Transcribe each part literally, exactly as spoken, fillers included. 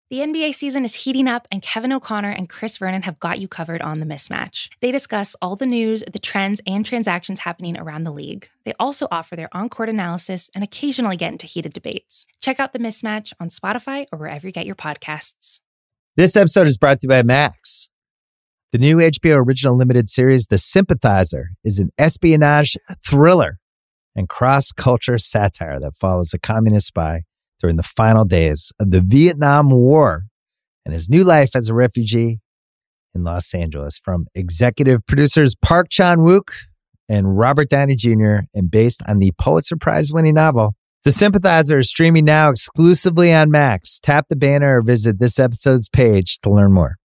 The N B A season is heating up, and Kevin O'Connor and Chris Vernon have got you covered on The Mismatch. They discuss all the news, the trends, and transactions happening around the league. They also offer their on-court analysis and occasionally get into heated debates. Check out The Mismatch on Spotify or wherever you get your podcasts. This episode is brought to you by Max. The new H B O original limited series, The Sympathizer, is an espionage thriller and cross-culture satire that follows a communist spy during the final days of the Vietnam War and his new life as a refugee in Los Angeles. From executive producers Park Chan-wook and Robert Downey Junior and based on the Pulitzer Prize-winning novel, The Sympathizer is streaming now exclusively on Max. Tap the banner or visit this episode's page to learn more.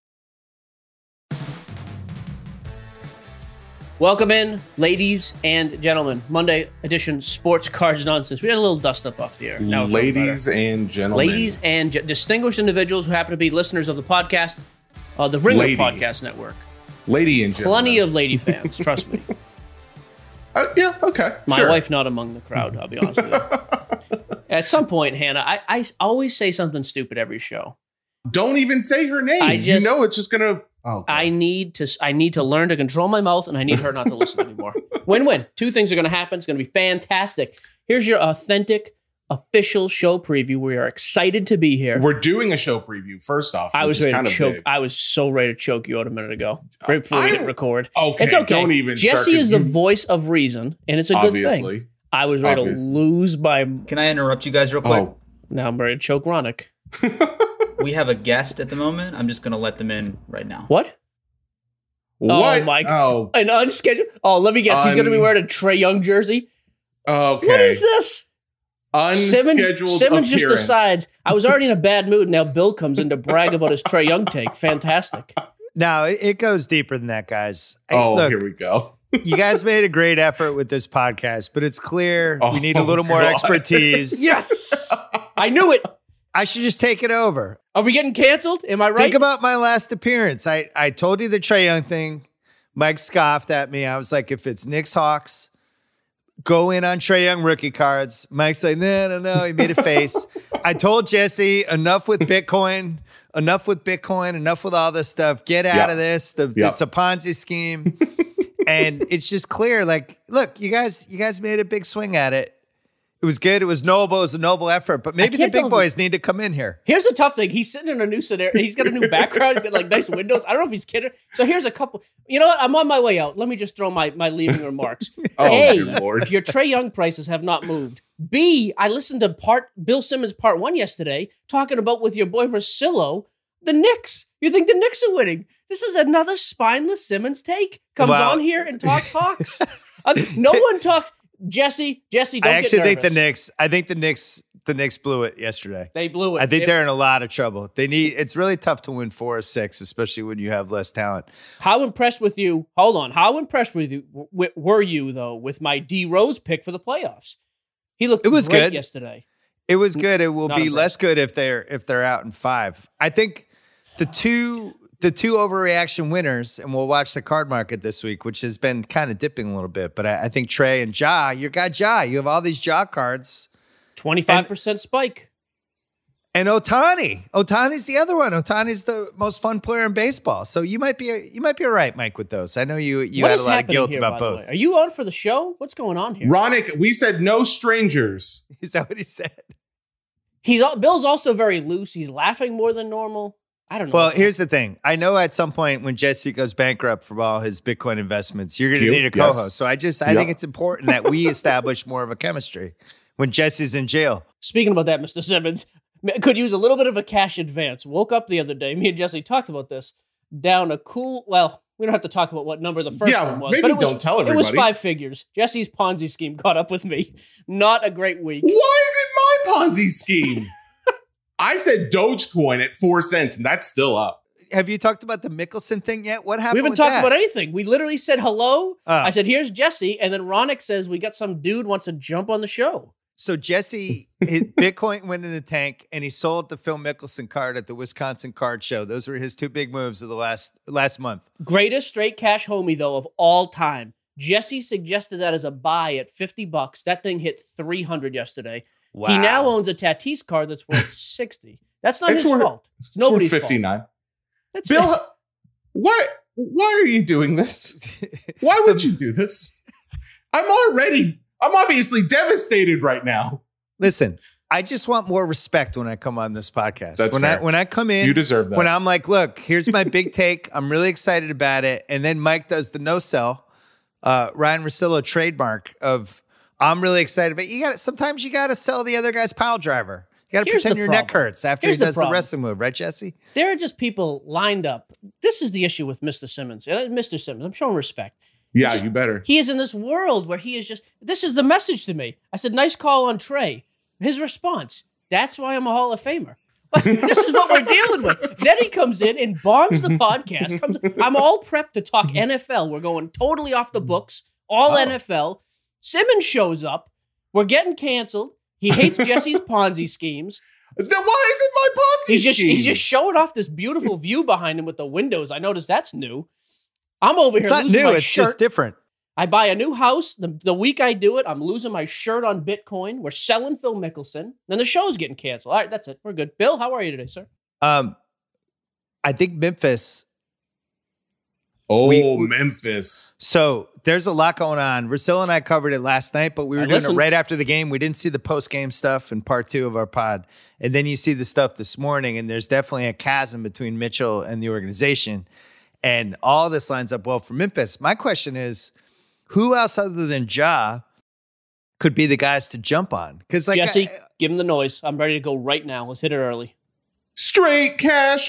Welcome in, ladies and gentlemen. Monday edition Sports Cards Nonsense. We had a little dust up off the air. Now ladies and gentlemen. Ladies and ge- distinguished individuals who happen to be listeners of the podcast, uh, the Ringer Lady. Podcast Network. Lady and gentlemen. Plenty of lady fans, trust me. Uh, yeah, okay. My sure. wife not among the crowd, I'll be honest with you. At some point, Hannah, I, I always say something stupid every show. Don't even say her name. I just, you know it's just going to... Oh, God. I need to I need to learn to control my mouth, and I need her not to listen anymore. Win-win. Two things are going to happen. It's going to be fantastic. Here's your authentic, official show preview. We are excited to be here. We're doing a show preview, first off. I was ready kind to of choke. big. I was so ready to choke you out a minute ago, right before we I- hit record. Okay, It's okay. don't even Jesse start, 'cause is the you- voice of reason, and it's a good Obviously. thing. I was ready Obviously. to lose by... Can I interrupt you guys real quick? Oh. Now I'm ready to choke Ronick. We have a guest at the moment. I'm just going to let them in right now. What? What? Oh, my... Oh, An unscheduled... Oh, let me guess. He's going to be Un- wearing a Trae Young jersey? okay. What is this? Unscheduled Simmons, Simmons just appearance. decides, I was already in a bad mood. Now Bill comes in to brag about his Trae Young take. Fantastic. No, it, it goes deeper than that, guys. Hey, Oh, look, here we go. you guys made a great effort with this podcast, but it's clear Oh, we need a little more God. expertise. Yes! I knew it. I should just take it over. Are we getting canceled? Am I right? Think about my last appearance. I, I told you the Trae Young thing. Mike scoffed at me. I was like, if it's Knicks Hawks, go in on Trae Young rookie cards. Mike's like, no, no, no. He made a face. I told Jesse, enough with Bitcoin. Enough with Bitcoin. Enough with all this stuff. Get out Yeah. of this. The, Yeah. It's a Ponzi scheme. And it's just clear. Like, look, you guys, you guys made a big swing at it. It was good. It was noble. It was a noble effort. But maybe the can't big tell if boys need to come in here. Here's the tough thing. He's sitting in a new scenario. He's got a new background. He's got like nice windows. I don't know if he's kidding. So here's a couple. You know what? I'm on my way out. Let me just throw my, my leaving remarks. Oh, A, good Lord. your Trae Young prices have not moved. B, I listened to part Bill Simmons part one yesterday talking about with your boy Russillo, the Knicks. You think the Knicks are winning? This is another spineless Simmons take. Comes Wow. on here and talks Hawks. Uh, no one talks. Jesse, Jesse, don't I actually get think the nervous. Knicks. I think the Knicks. The Knicks blew it yesterday. They blew it. I think It- they're in a lot of trouble. They need. It's really tough to win four or six, especially when you have less talent. How impressed with you? Hold on. How impressed with you w- were you though with my D Rose pick for the playoffs? He looked It was great good. yesterday. It was good. It will Not be impressed. less good if they're if they're out in five. I think the two the two overreaction winners, and we'll watch the card market this week, which has been kind of dipping a little bit. But I, I think Trae and Ja, you got Ja. You have all these Ja cards. twenty-five percent spike. And Otani. Otani's the other one. Otani's the most fun player in baseball. So you might be you might be all right, Mike, with those. I know you you What had is a lot of happening guilt here, about by the both. way? Are you on for the show? What's going on here? Ronick, we said no strangers. Is that what he said? He's al- Bill's also very loose. He's laughing more than normal. I don't know. Well, here's the thing. I know at some point when Jesse goes bankrupt from all his Bitcoin investments, you're going to Q, need a co-host. yes. So I just I Yep. think it's important that we establish more of a chemistry when Jesse's in jail. Speaking about that, Mister Simmons, m- could use a little bit of a cash advance. Woke up the other day. Me and Jesse talked about this. Down a cool. Well, we don't have to talk about what number the first Yeah, one was. maybe but it was, don't tell It was everybody. five figures. Jesse's Ponzi scheme caught up with me. Not a great week. Why is it my Ponzi scheme? I said Dogecoin at four cents, and that's still up. Have you talked about the Mickelson thing yet? What happened We haven't with talked that? about anything. We literally said hello. Oh. I said, here's Jesse. And then Ronick says, we got some dude wants to jump on the show. So Jesse, his Bitcoin went in the tank, and he sold the Phil Mickelson card at the Wisconsin Card Show. Those were his two big moves of the last last month. Greatest straight cash homie, though, of all time. Jesse suggested that as a buy at fifty bucks. That thing hit three hundred yesterday. Wow. He now owns a Tatis card that's worth sixty. That's not It's his worth- fault. It's nobody's fault. fifty-nine. That's Bill, why why are you doing this? Why would you do this? I'm already, I'm obviously devastated right now. Listen, I just want more respect when I come on this podcast. That's when fair. I when I come in, You deserve that. When I'm like, look, here's my big take. I'm really excited about it. And then Mike does the no sell, uh, Ryan Russillo trademark of I'm really excited. But you got sometimes you got to sell the other guy's pile driver. You got to Here's pretend the your problem. neck hurts after Here's he the does the, problem. wrestling move, right, Jesse? There are just people lined up. This is the issue with Mister Simmons. And, uh, Mister Simmons, I'm showing respect. Yeah, just- you better. He is in this world where he is just, this is the message to me. I said, nice call on Trey. His response, that's why I'm a Hall of Famer. Like, this is what we're dealing with. Then he comes in and bombs the podcast. Comes, I'm all prepped to talk N F L. We're going totally off the books, all Oh. N F L. Simmons shows up. We're getting canceled. He hates Jesse's Ponzi schemes. Then why is it my Ponzi He's just, scheme? he's just showing off this beautiful view behind him with the windows. I noticed that's new. I'm over It's here not losing new. my It's shirt. just different. I buy a new house. The, the week I do it, I'm losing my shirt on Bitcoin. We're selling Phil Mickelson. Then the show's getting canceled. All right, that's it. We're good. Bill, how are you today, sir? Um, I think Memphis. oh, we- we- Memphis. So there's a lot going on. Russillo and I covered it last night, but we were I doing listened. it right after the game. We didn't see the post game stuff in part two of our pod. And then you see the stuff this morning, and there's definitely a chasm between Mitchell and the organization. And all this lines up well for Memphis. My question is, who else other than Ja could be the guys to jump on? Because like Jesse, I- give him the noise. I'm ready to go right now. Let's hit it early. Straight cash,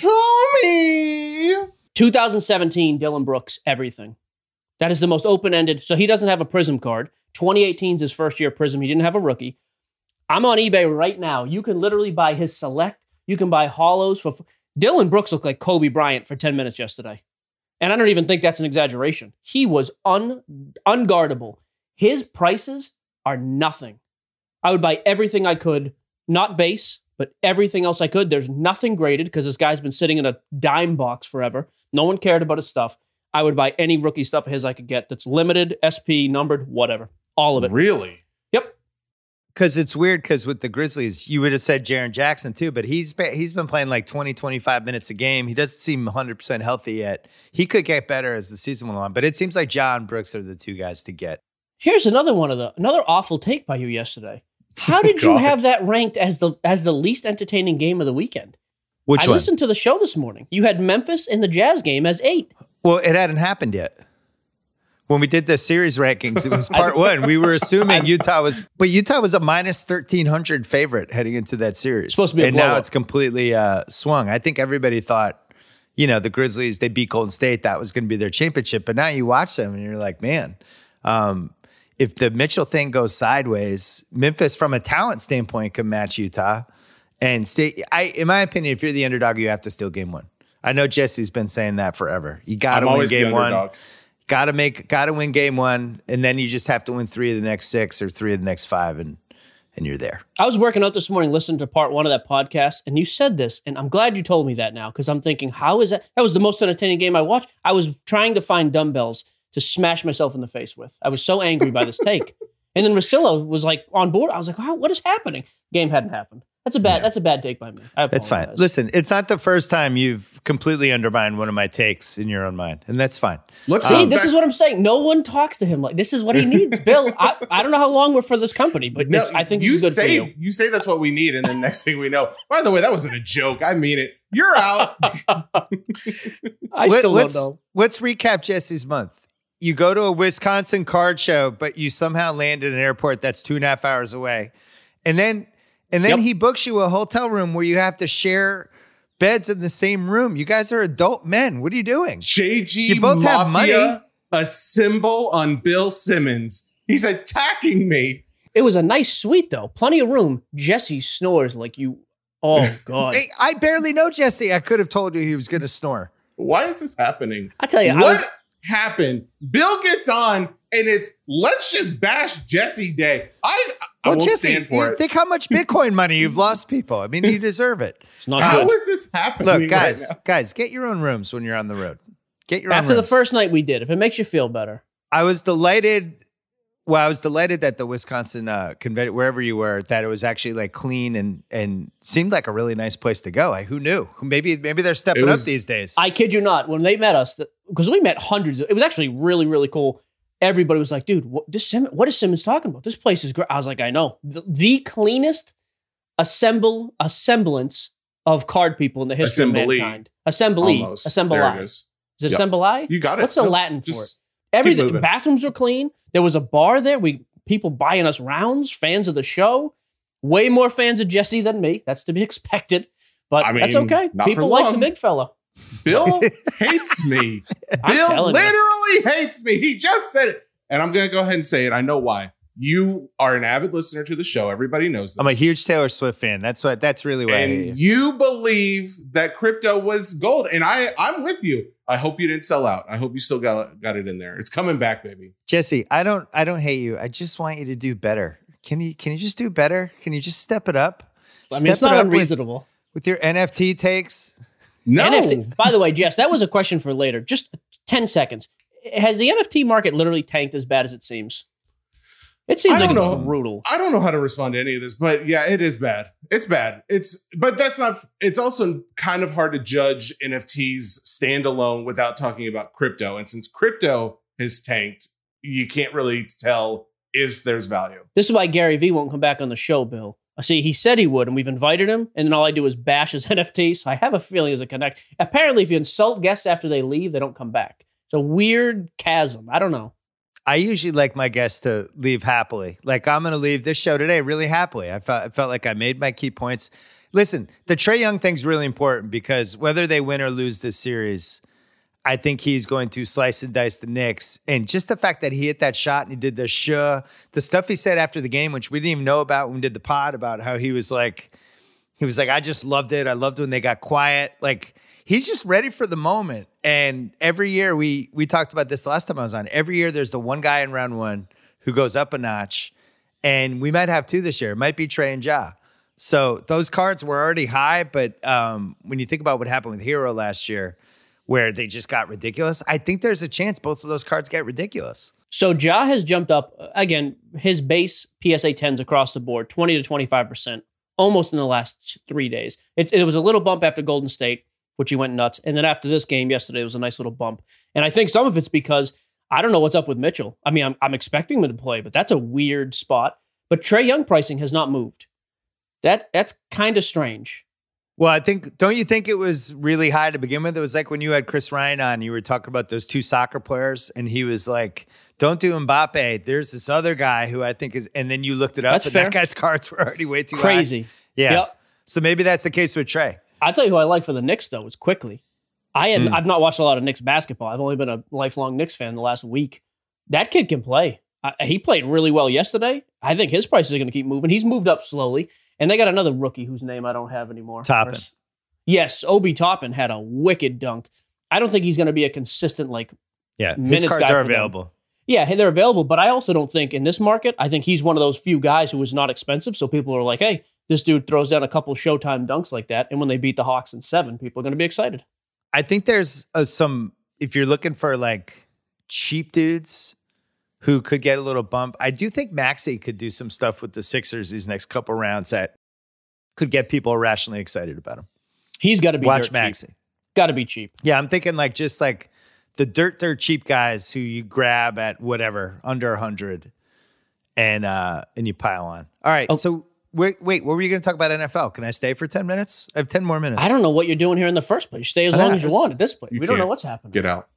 homie. two thousand seventeen, Dylan Brooks, everything. That is the most open-ended. So he doesn't have a Prism card. twenty eighteen is his first year Prism. He didn't have a rookie. I'm on eBay right now. You can literally buy his select. You can buy hollows for. Dylan Brooks looked like Kobe Bryant for ten minutes yesterday. And I don't even think that's an exaggeration. He was un, unguardable. His prices are nothing. I would buy everything I could, not base, but everything else I could. There's nothing graded because this guy's been sitting in a dime box forever. No one cared about his stuff. I would buy any rookie stuff of his I could get that's limited, S P, numbered, whatever. All of it. Really? Yep. Because it's weird because with the Grizzlies, you would have said Jaren Jackson too, but he's been, he's been playing like twenty, twenty-five minutes a game. He doesn't seem one hundred percent healthy yet. He could get better as the season went on, but it seems like Ja and Brooks are the two guys to get. Here's another one of the another awful take by you yesterday. How did you God. have that ranked as the as the least entertaining game of the weekend? Which I one? listened to the show this morning. You had Memphis in the Jazz game as eight. Well, it hadn't happened yet. When we did the series rankings, it was part one. We were assuming Utah was, but Utah was a minus thirteen hundred favorite heading into that series. Supposed to be a and now blowout. it's completely uh, swung. I think everybody thought, you know, the Grizzlies, they beat Golden State. That was going to be their championship. But now you watch them and you're like, man, um, if the Mitchell thing goes sideways, Memphis from a talent standpoint can match Utah. And state, I, in my opinion, if you're the underdog, you have to steal game one. I know Jesse's been saying that forever. You got to I'm win always the game one. underdog. Got to make, got to win game one, and then you just have to win three of the next six or three of the next five, and and you're there. I was working out this morning, listening to part one of that podcast, and you said this, and I'm glad you told me that now because I'm thinking, how is that? That was the most entertaining game I watched. I was trying to find dumbbells to smash myself in the face with. I was so angry by this take, and then Russillo was like on board. I was like, wow, what is happening? Game hadn't happened. That's a bad. Yeah. That's a bad take by me. I That's fine. apologize. Listen, it's not the first time you've completely undermined one of my takes in your own mind, and that's fine. Let's See, um, this back- is what I'm saying. No one talks to him like this. Is what he needs, Bill. I, I don't know how long we're for this company, but No, it's, I think you it's good say for you. say that's what we need, and then next thing we know, by the way, that wasn't a joke. I mean it. You're out. I Let- still don't let's, know. Let's recap Jesse's month. You go to a Wisconsin card show, but you somehow land at an airport that's two and a half hours away. And then and then Yep. he books you a hotel room where you have to share beds in the same room. You guys are adult men. What are you doing? J G You both have Mafia, a symbol on Bill Simmons. He's attacking me. It was a nice suite though, plenty of room. Jesse snores like you. Oh God! Hey, I barely know Jesse. I could have told you he was going to snore. Why is this happening? I tell you, I what was. happened? Bill gets on, and it's let's just bash Jesse Day. I I Well, won't Jesse, stand for you it. think how much Bitcoin money you've lost, people. I mean, you deserve it. It's not How good. is this happening? Look, right guys, now? guys, get your own rooms when you're on the road. Get your After own the rooms. first night we did, if it makes you feel better, I was delighted Well, I was delighted that the Wisconsin uh, convention, wherever you were, that it was actually like clean and and seemed like a really nice place to go. I, who knew? Maybe maybe they're stepping was- up these days. I kid you not. When they met us, because we met hundreds, of, it was actually really, really cool. Everybody was like, dude, what, this Sim- what is Simmons talking about? This place is great. I was like, I know. The, the cleanest assemble, a semblance of card people in the history Assembly. of mankind. Assembly. Almost. Assembly. There it is. Is it Yep. assembly? You got it. What's the Nope. Latin for Just it? Everything. moving. Bathrooms were clean. There was a bar there. We people buying us rounds, fans of the show. Way more fans of Jesse than me. That's to be expected. But I mean, that's okay. not for People like the long. big fella. Bill hates me. I'm Bill telling you. literally hates me. He just said it. And I'm going to go ahead and say it. I know why. You are an avid listener to the show. Everybody knows this. I'm a huge Taylor Swift fan. That's what. That's really why. I hate And you. you believe that crypto was gold. And I, I'm with you. I hope you didn't sell out. I hope you still got, got it in there. It's coming back, baby. Jesse, I don't. I don't hate you. I just want you to do better. Can you? Can you just do better? Can you just step it up? I mean, it's Step not it up with- unreasonable. with your N F T takes. No. N F T. By the way, Jess, that was a question for later. Just ten seconds. Has the N F T market literally tanked as bad as it seems? It seems I like it's don't know. brutal. I don't know how to respond to any of this, but yeah, it is bad. It's bad. It's, but that's not, it's also kind of hard to judge N F Ts standalone without talking about crypto. And since crypto has tanked, you can't really tell if there's value. This is why Gary Vee won't come back on the show, Bill. I see he said he would, and we've invited him, and then all I do is bash his N F T. So I have a feeling there's a connect. Apparently, if you insult guests after they leave, they don't come back. It's a weird chasm. I don't know. I usually like my guests to leave happily. Like I'm going to leave this show today really happily. I felt I felt like I made my key points. Listen, the Trae Young thing's really important because whether they win or lose this series, I think he's going to slice and dice the Knicks. And just the fact that he hit that shot and he did the shuh, the stuff he said after the game, which we didn't even know about when we did the pod, about how he was like, he was like, I just loved it. I loved when they got quiet. Like, he's just ready for the moment. And every year, we we talked about this last time I was on, every year there's the one guy in round one who goes up a notch. And we might have two this year. It might be Trae and Ja. So those cards were already high. But um, when you think about what happened with Hero last year, where they just got ridiculous, I think there's a chance both of those cards get ridiculous. So Ja has jumped up, again, his base P S A tens across the board, twenty to twenty-five percent, almost in the last three days. It, it was a little bump after Golden State, which he went nuts. And then after this game yesterday, it was a nice little bump. And I think some of it's because I don't know what's up with Mitchell. I mean, I'm, I'm expecting him to play, but that's a weird spot. But Trae Young pricing has not moved. That That's kind of strange. Well, I think, don't you think it was really high to begin with? It was like when you had Chris Ryan on, you were talking about those two soccer players, and he was like, don't do Mbappe. There's this other guy who I think is, and then you looked it up, That's and fair. that guy's cards were already way too Crazy. high. Yeah. Yep. So maybe that's the case with Trae. I'll tell you who I like for the Knicks, though, is Quickly. I had, Mm. I've not watched a lot of Knicks basketball. I've only been a lifelong Knicks fan the last week. That kid can play. Uh, he played really well yesterday. I think his prices are going to keep moving. He's moved up slowly. And they got another rookie whose name I don't have anymore. Toppin. Yes, Obi Toppin had a wicked dunk. I don't think he's going to be a consistent, like, Yeah. His Minutes cards guy are for them. available. yeah, hey, they're available. But I also don't think in this market, I think he's one of those few guys who is not expensive. So people are like, hey, this dude throws down a couple Showtime dunks like that. And when they beat the Hawks in seven, people are going to be excited. I think there's uh, some, if you're looking for like cheap dudes who could get a little bump, I do think Maxey could do some stuff with the Sixers these next couple rounds that could get people irrationally excited about him. He's got to be Watch dirt Maxey. cheap. Got to be cheap. Yeah, I'm thinking like just like the dirt, dirt cheap guys who you grab at whatever, under one hundred and uh, and you pile on. All right, Oh. so wait, wait, what were you going to talk about N F L? Can I stay for ten minutes? I have ten more minutes. I don't know what you're doing here in the first place. Stay as I long know, as you it's- want at this point. you We don't know can't. what's happening. Get out.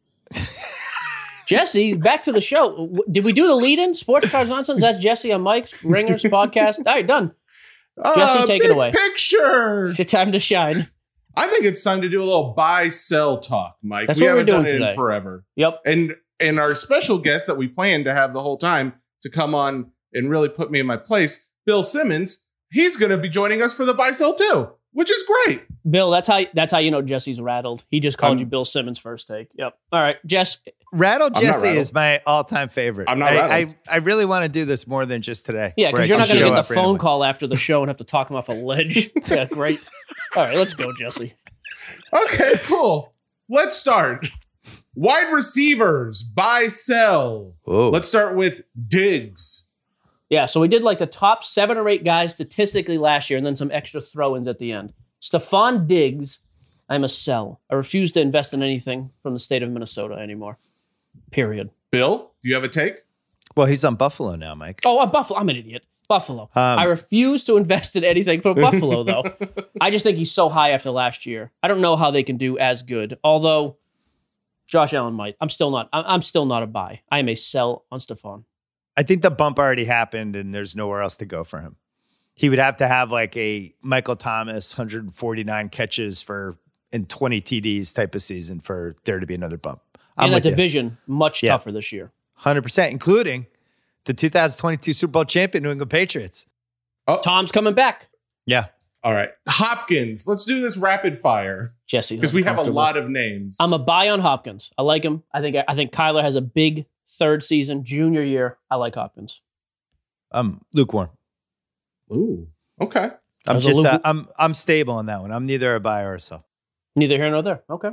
Jesse, back to the show. W- Did we do the lead-in? Sports Cards Nonsense? That's Jesse on Mike's Ringers podcast. All right, done. Jesse, take it big away. Picture. It's your time to shine. I think it's time to do a little buy sell talk, Mike. That's we what we're haven't done doing it today. in forever. Yep. And and our special guest that we planned to have the whole time to come on and really put me in my place, Bill Simmons, he's going to be joining us for the buy sell too, which is great. Bill, that's how that's how you know Jesse's rattled. He just called I'm- you Bill Simmons first take. Yep. All right, Jess. Rattle I'm not Jesse rattled. is my all-time favorite. I'm not I, rattled. I, I really want to do this more than just today. Yeah, where I because you're not just going to show get the up phone randomly. call after the show and have to talk him off a ledge. Yeah, great. All right, let's go, Jesse. Okay, cool. Let's start. Wide receivers, buy, sell. Whoa. Let's start with Diggs. Yeah, so we did like the top seven or eight guys statistically last year and then some extra throw-ins at the end. Stephon Diggs, I'm a sell. I refuse to invest in anything from the state of Minnesota anymore. Period. Bill, do you have a take? Well, he's on Buffalo now, Mike. Oh, I'm Buffalo. I'm an idiot. Buffalo. Um, I refuse to invest in anything for Buffalo, though. I just think he's so high after last year. I don't know how they can do as good. Although Josh Allen might. I'm still not. I'm still not a buy. I am a sell on Stephon. I think the bump already happened, and there's nowhere else to go for him. He would have to have like a Michael Thomas one hundred forty-nine catches for and twenty T Ds type of season for there to be another bump. I'm And that with you. division much Yeah. tougher this year. one hundred percent, including the two thousand twenty-two Super Bowl champion New England Patriots. Tom's coming back. Yeah. All right. Hopkins. Let's do this rapid fire Jesse, because we have a lot of names. I'm a buy on Hopkins. I like him. I think I think Kyler has a big third season, junior year. I like Hopkins. I'm lukewarm. Ooh. Okay. I'm There's a just luke- uh, I'm I'm stable on that one. I'm neither a buy or a sell. Neither here nor there. Okay.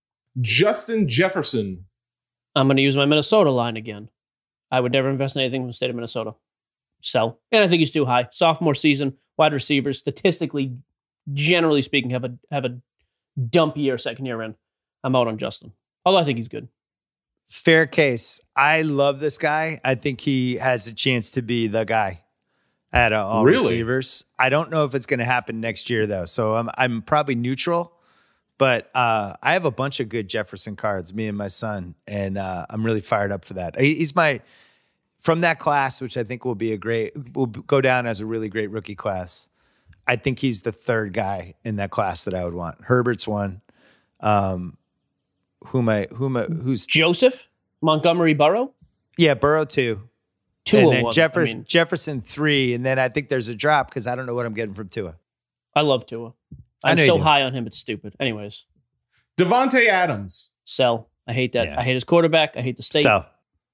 Justin Jefferson. I'm going to use my Minnesota line again. I would never invest in anything from the state of Minnesota. Sell. And I think he's too high. Sophomore season, wide receivers, statistically, generally speaking, have a have a dump year second year in. I'm out on Justin. Although I think he's good. Fair case. I love this guy. I think he has a chance to be the guy at uh, all Really? receivers. I don't know if it's going to happen next year though. So I'm I'm probably neutral, but uh, I have a bunch of good Jefferson cards, me and my son, and uh, I'm really fired up for that. He- He's my from that class, which I think will be a great will go down as a really great rookie class. I think he's the third guy in that class that I would want. Herbert's one. Um, who am I? Who am I? Who's Joseph, Montgomery Burrow, yeah, Burrow two. two and of then one. Jefferson, I mean, Jefferson three, and then I think there's a drop because I don't know what I'm getting from Tua. I love Tua. I I'm know you so do. high on him, it's stupid. Anyways, Devontae Adams. sell. I hate that. Yeah. I hate his quarterback. I hate the state. So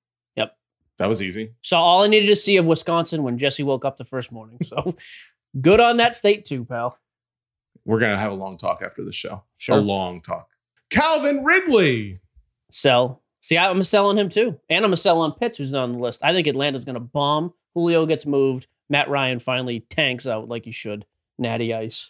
That was easy. Saw all I needed to see of Wisconsin when Jesse woke up the first morning. So good on that state too, pal. We're going to have a long talk after the show. Sure. A long talk. Calvin Ridley. Sell. See, I'm selling him too. And I'm a sell on Pitts, who's not on the list. I think Atlanta's going to bomb. Julio gets moved. Matt Ryan finally tanks out like he should. Natty Ice.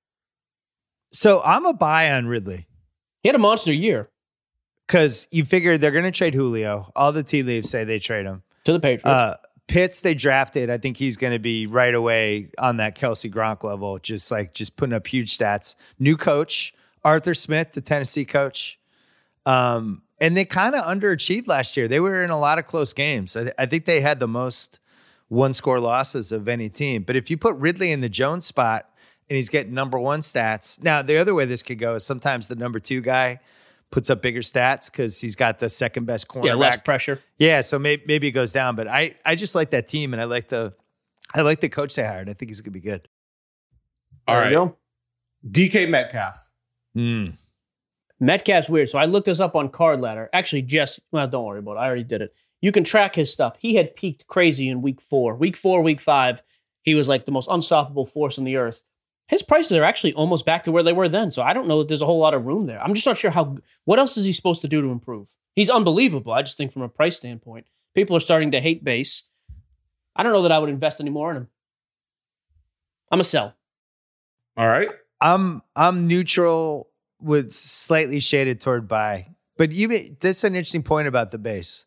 so I'm a buy on Ridley He had a monster year because you figure they're going to trade Julio. All the tea leaves say they trade him. to the Patriots. Uh, Pitts they drafted. I think he's going to be right away on that Kelsey Gronk level, just like just putting up huge stats. New coach Arthur Smith, the Tennessee coach. Um, and they kind of underachieved last year. They were in a lot of close games. I, I think they had the most one-score losses of any team. But if you put Ridley in the Jones spot and he's getting number one stats, now the other way this could go is sometimes the number two guy puts up bigger stats because he's got the second best cornerback. yeah, less pressure. Yeah, so maybe maybe it goes down. But I I just like that team and I like the I like the coach they hired. I think he's gonna be good. All There right. you go. D K Metcalf. Mm. Metcalf's weird. So I looked this up on Card Ladder. Actually, Jess, well, don't worry about it. I already did it. You can track his stuff. He had peaked crazy in week four. Week four, week five, he was like the most unstoppable force on the earth. His prices are actually almost back to where they were then. So I don't know that there's a whole lot of room there. I'm just not sure how, what else is he supposed to do to improve? He's unbelievable. I just think from a price standpoint, people are starting to hate base. I don't know that I would invest any more in him. I'm a sell. All right. I'm I'm neutral with slightly shaded toward buy. But you ma- that's an interesting point about the base.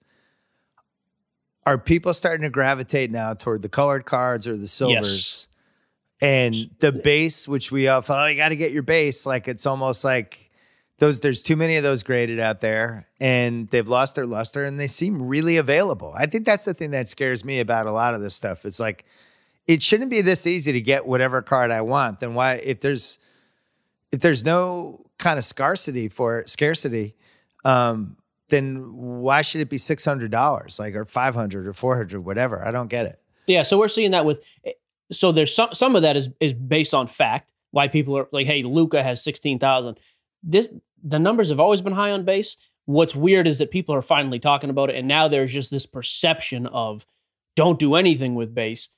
Are people starting to gravitate now toward the colored cards or the silvers? And the base, which we all oh, you got to get your base. Like it's almost like those. There's too many of those graded out there, and they've lost their luster, and they seem really available. I think that's the thing that scares me about a lot of this stuff. It's like it shouldn't be this easy to get whatever card I want. Then why, if there's if there's no kind of scarcity for it, scarcity, um, then why should it be six hundred dollars, like or five hundred or four hundred, whatever? I don't get it. Yeah, so we're seeing that with. So there's some some of that is is based on fact. Why people are like, hey, Luca has sixteen thousand. This the numbers have always been high on base. What's weird is that people are finally talking about it, and now there's just this perception of don't do anything with base.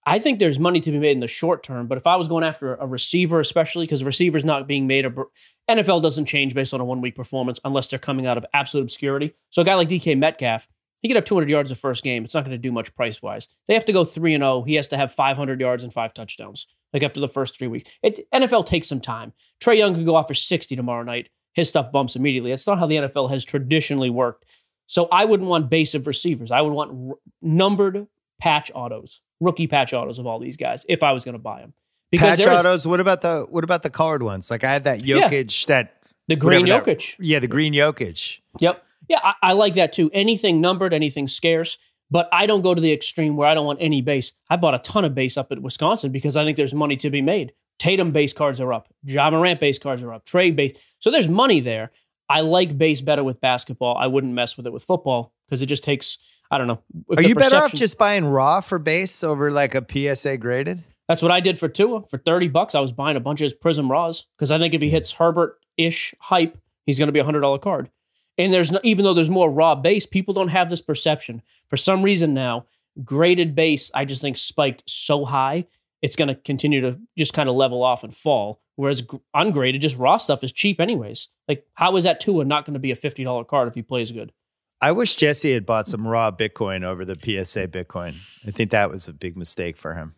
I think there's money to be made in the short term, but if I was going after a receiver, especially because receivers not being made, a, N F L doesn't change based on a one-week performance unless they're coming out of absolute obscurity. So a guy like D K Metcalf, he could have two hundred yards the first game. It's not going to do much price-wise. They have to go three and oh. He has to have five hundred yards and five touchdowns, like after the first three weeks. It, N F L takes some time. Trae Young could go off for sixty tomorrow night. His stuff bumps immediately. That's not how the N F L has traditionally worked. So I wouldn't want base of receivers. I would want r- numbered patch autos, rookie patch autos of all these guys if I was going to buy them. Because patch is, autos. What about the what about the colored ones? Like I have that Jokic yeah, that the green Jokic. That, yeah, the green Jokic. Yep. Yeah, I, I like that too. Anything numbered, anything scarce. But I don't go to the extreme where I don't want any base. I bought a ton of base up at Wisconsin because I think there's money to be made. Tatum base cards are up. Ja Morant base cards are up. Trey base. So there's money there. I like base better with basketball. I wouldn't mess with it with football because it just takes, I don't know. Are you better off just buying raw for base over like a P S A graded? That's what I did for Tua. For thirty bucks, I was buying a bunch of his Prism Raws because I think if he hits Herbert-ish hype, he's going to be a one hundred dollars card. And there's no, even though there's more raw base, people don't have this perception. For some reason now, graded base, I just think spiked so high, it's going to continue to just kind of level off and fall. Whereas ungraded, just raw stuff is cheap anyways. Like, how is that Tua not going to be a fifty dollars card if he plays good? I wish Jesse had bought some raw Bitcoin over the P S A Bitcoin. I think that was a big mistake for him.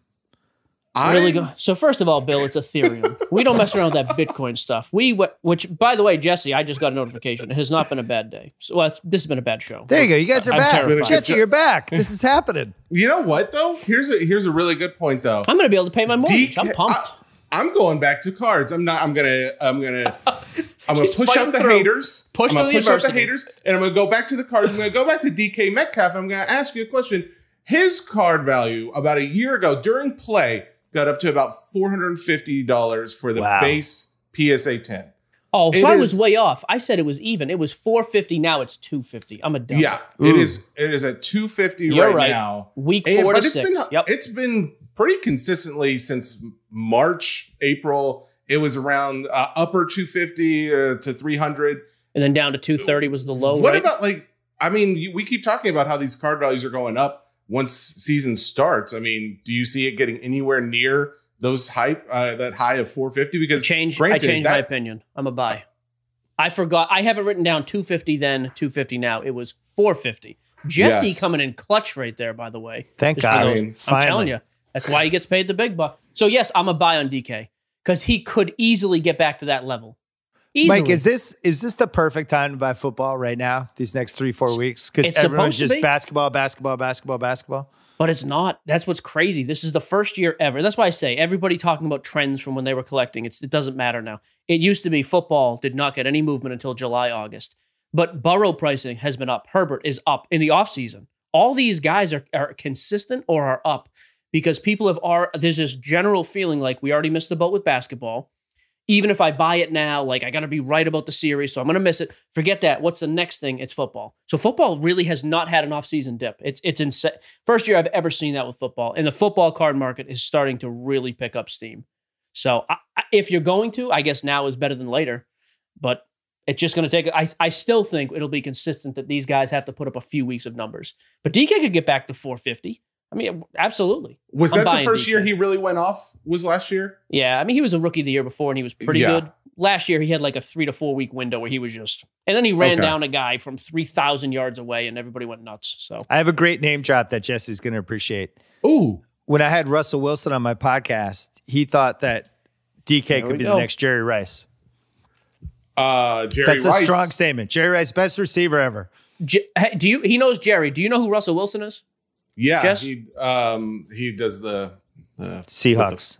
I really go. So first of all, Bill, it's Ethereum. We don't mess around with that Bitcoin stuff. We, which by the way, Jesse, I just got a notification. It has not been a bad day. So well, this has been a bad show. There you go. You guys are I'm back. terrified. Jesse, you're back. This is happening. You know what though? Here's a here's a really good point though. I'm going to be able to pay my mortgage. D K, I'm pumped. I, I'm going back to cards. I'm not. I'm gonna. I'm gonna. I'm gonna He's push out the through. haters. Push I'm gonna through the push out the adversity. haters, and I'm gonna go back to the cards. I'm gonna go back to D K Metcalf. I'm gonna ask you a question. His card value about a year ago during play got up to about four hundred fifty dollars for the Wow. base P S A ten. Oh, so It I is- was way off. I said it was even. It was four fifty. Now it's two fifty. I'm a dumb. Yeah, Ooh. it is. It is at two fifty You're right, right. now. Week And- four but to it's six. been Yep. it's been pretty consistently since March, April. It was around uh, upper two fifty uh, to three hundred. And then down to two thirty was the low. What right? about like? I mean, you, we keep talking about how these card values are going up once season starts. I mean, do you see it getting anywhere near those hype uh, that high of four fifty? Because Change. granted, I changed that, my opinion. I'm a buy. I forgot. I have it written down two fifty then, two fifty now. It was four fifty. Jesse Yes. coming in clutch right there, by the way. Thank Just for God. those- I mean, I'm finally. telling you. That's why he gets paid the big buck. So yes, I'm a buy on D K because he could easily get back to that level. Easily. Mike, is this is this the perfect time to buy football right now? These next three, four weeks? Because It's everyone's supposed to just be. basketball, basketball, basketball, basketball. But it's not. That's what's crazy. This is the first year ever. That's why I say everybody talking about trends from when they were collecting. It's, it doesn't matter now. It used to be football did not get any movement until July, August. But Burrow pricing has been up. Herbert is up in the offseason. All these guys are, are consistent or are up because people have are there's this general feeling like we already missed the boat with basketball. Even if I buy it now, like I got to be right about the series, so I'm going to miss it. Forget that. What's the next thing? It's football. So football really has not had an off-season dip. It's it's insane. First year I've ever seen that with football, and the football card market is starting to really pick up steam. So I, I, if you're going to, I guess now is better than later, but it's just going to take. I I still think it'll be consistent that these guys have to put up a few weeks of numbers, but D K could get back to four fifty. I mean, absolutely. was I'm that the buying first D K. year he really went off? Was last year? Yeah, I mean, he was a rookie the year before, and he was pretty Yeah. good. Last year, he had like a three to four week window where he was just, and then he ran Okay. down a guy from three thousand yards away, and everybody went nuts. So I have a great name drop that Jesse's going to appreciate. Ooh, When I had Russell Wilson on my podcast, he thought that D K There could we be go. the next Jerry Rice. uh, Jerry That's Rice. a strong statement. Jerry Rice, best receiver ever. J- hey, do you? He knows Jerry. Do you know who Russell Wilson is? Yeah, Jess? he um he does the, the Seahawks.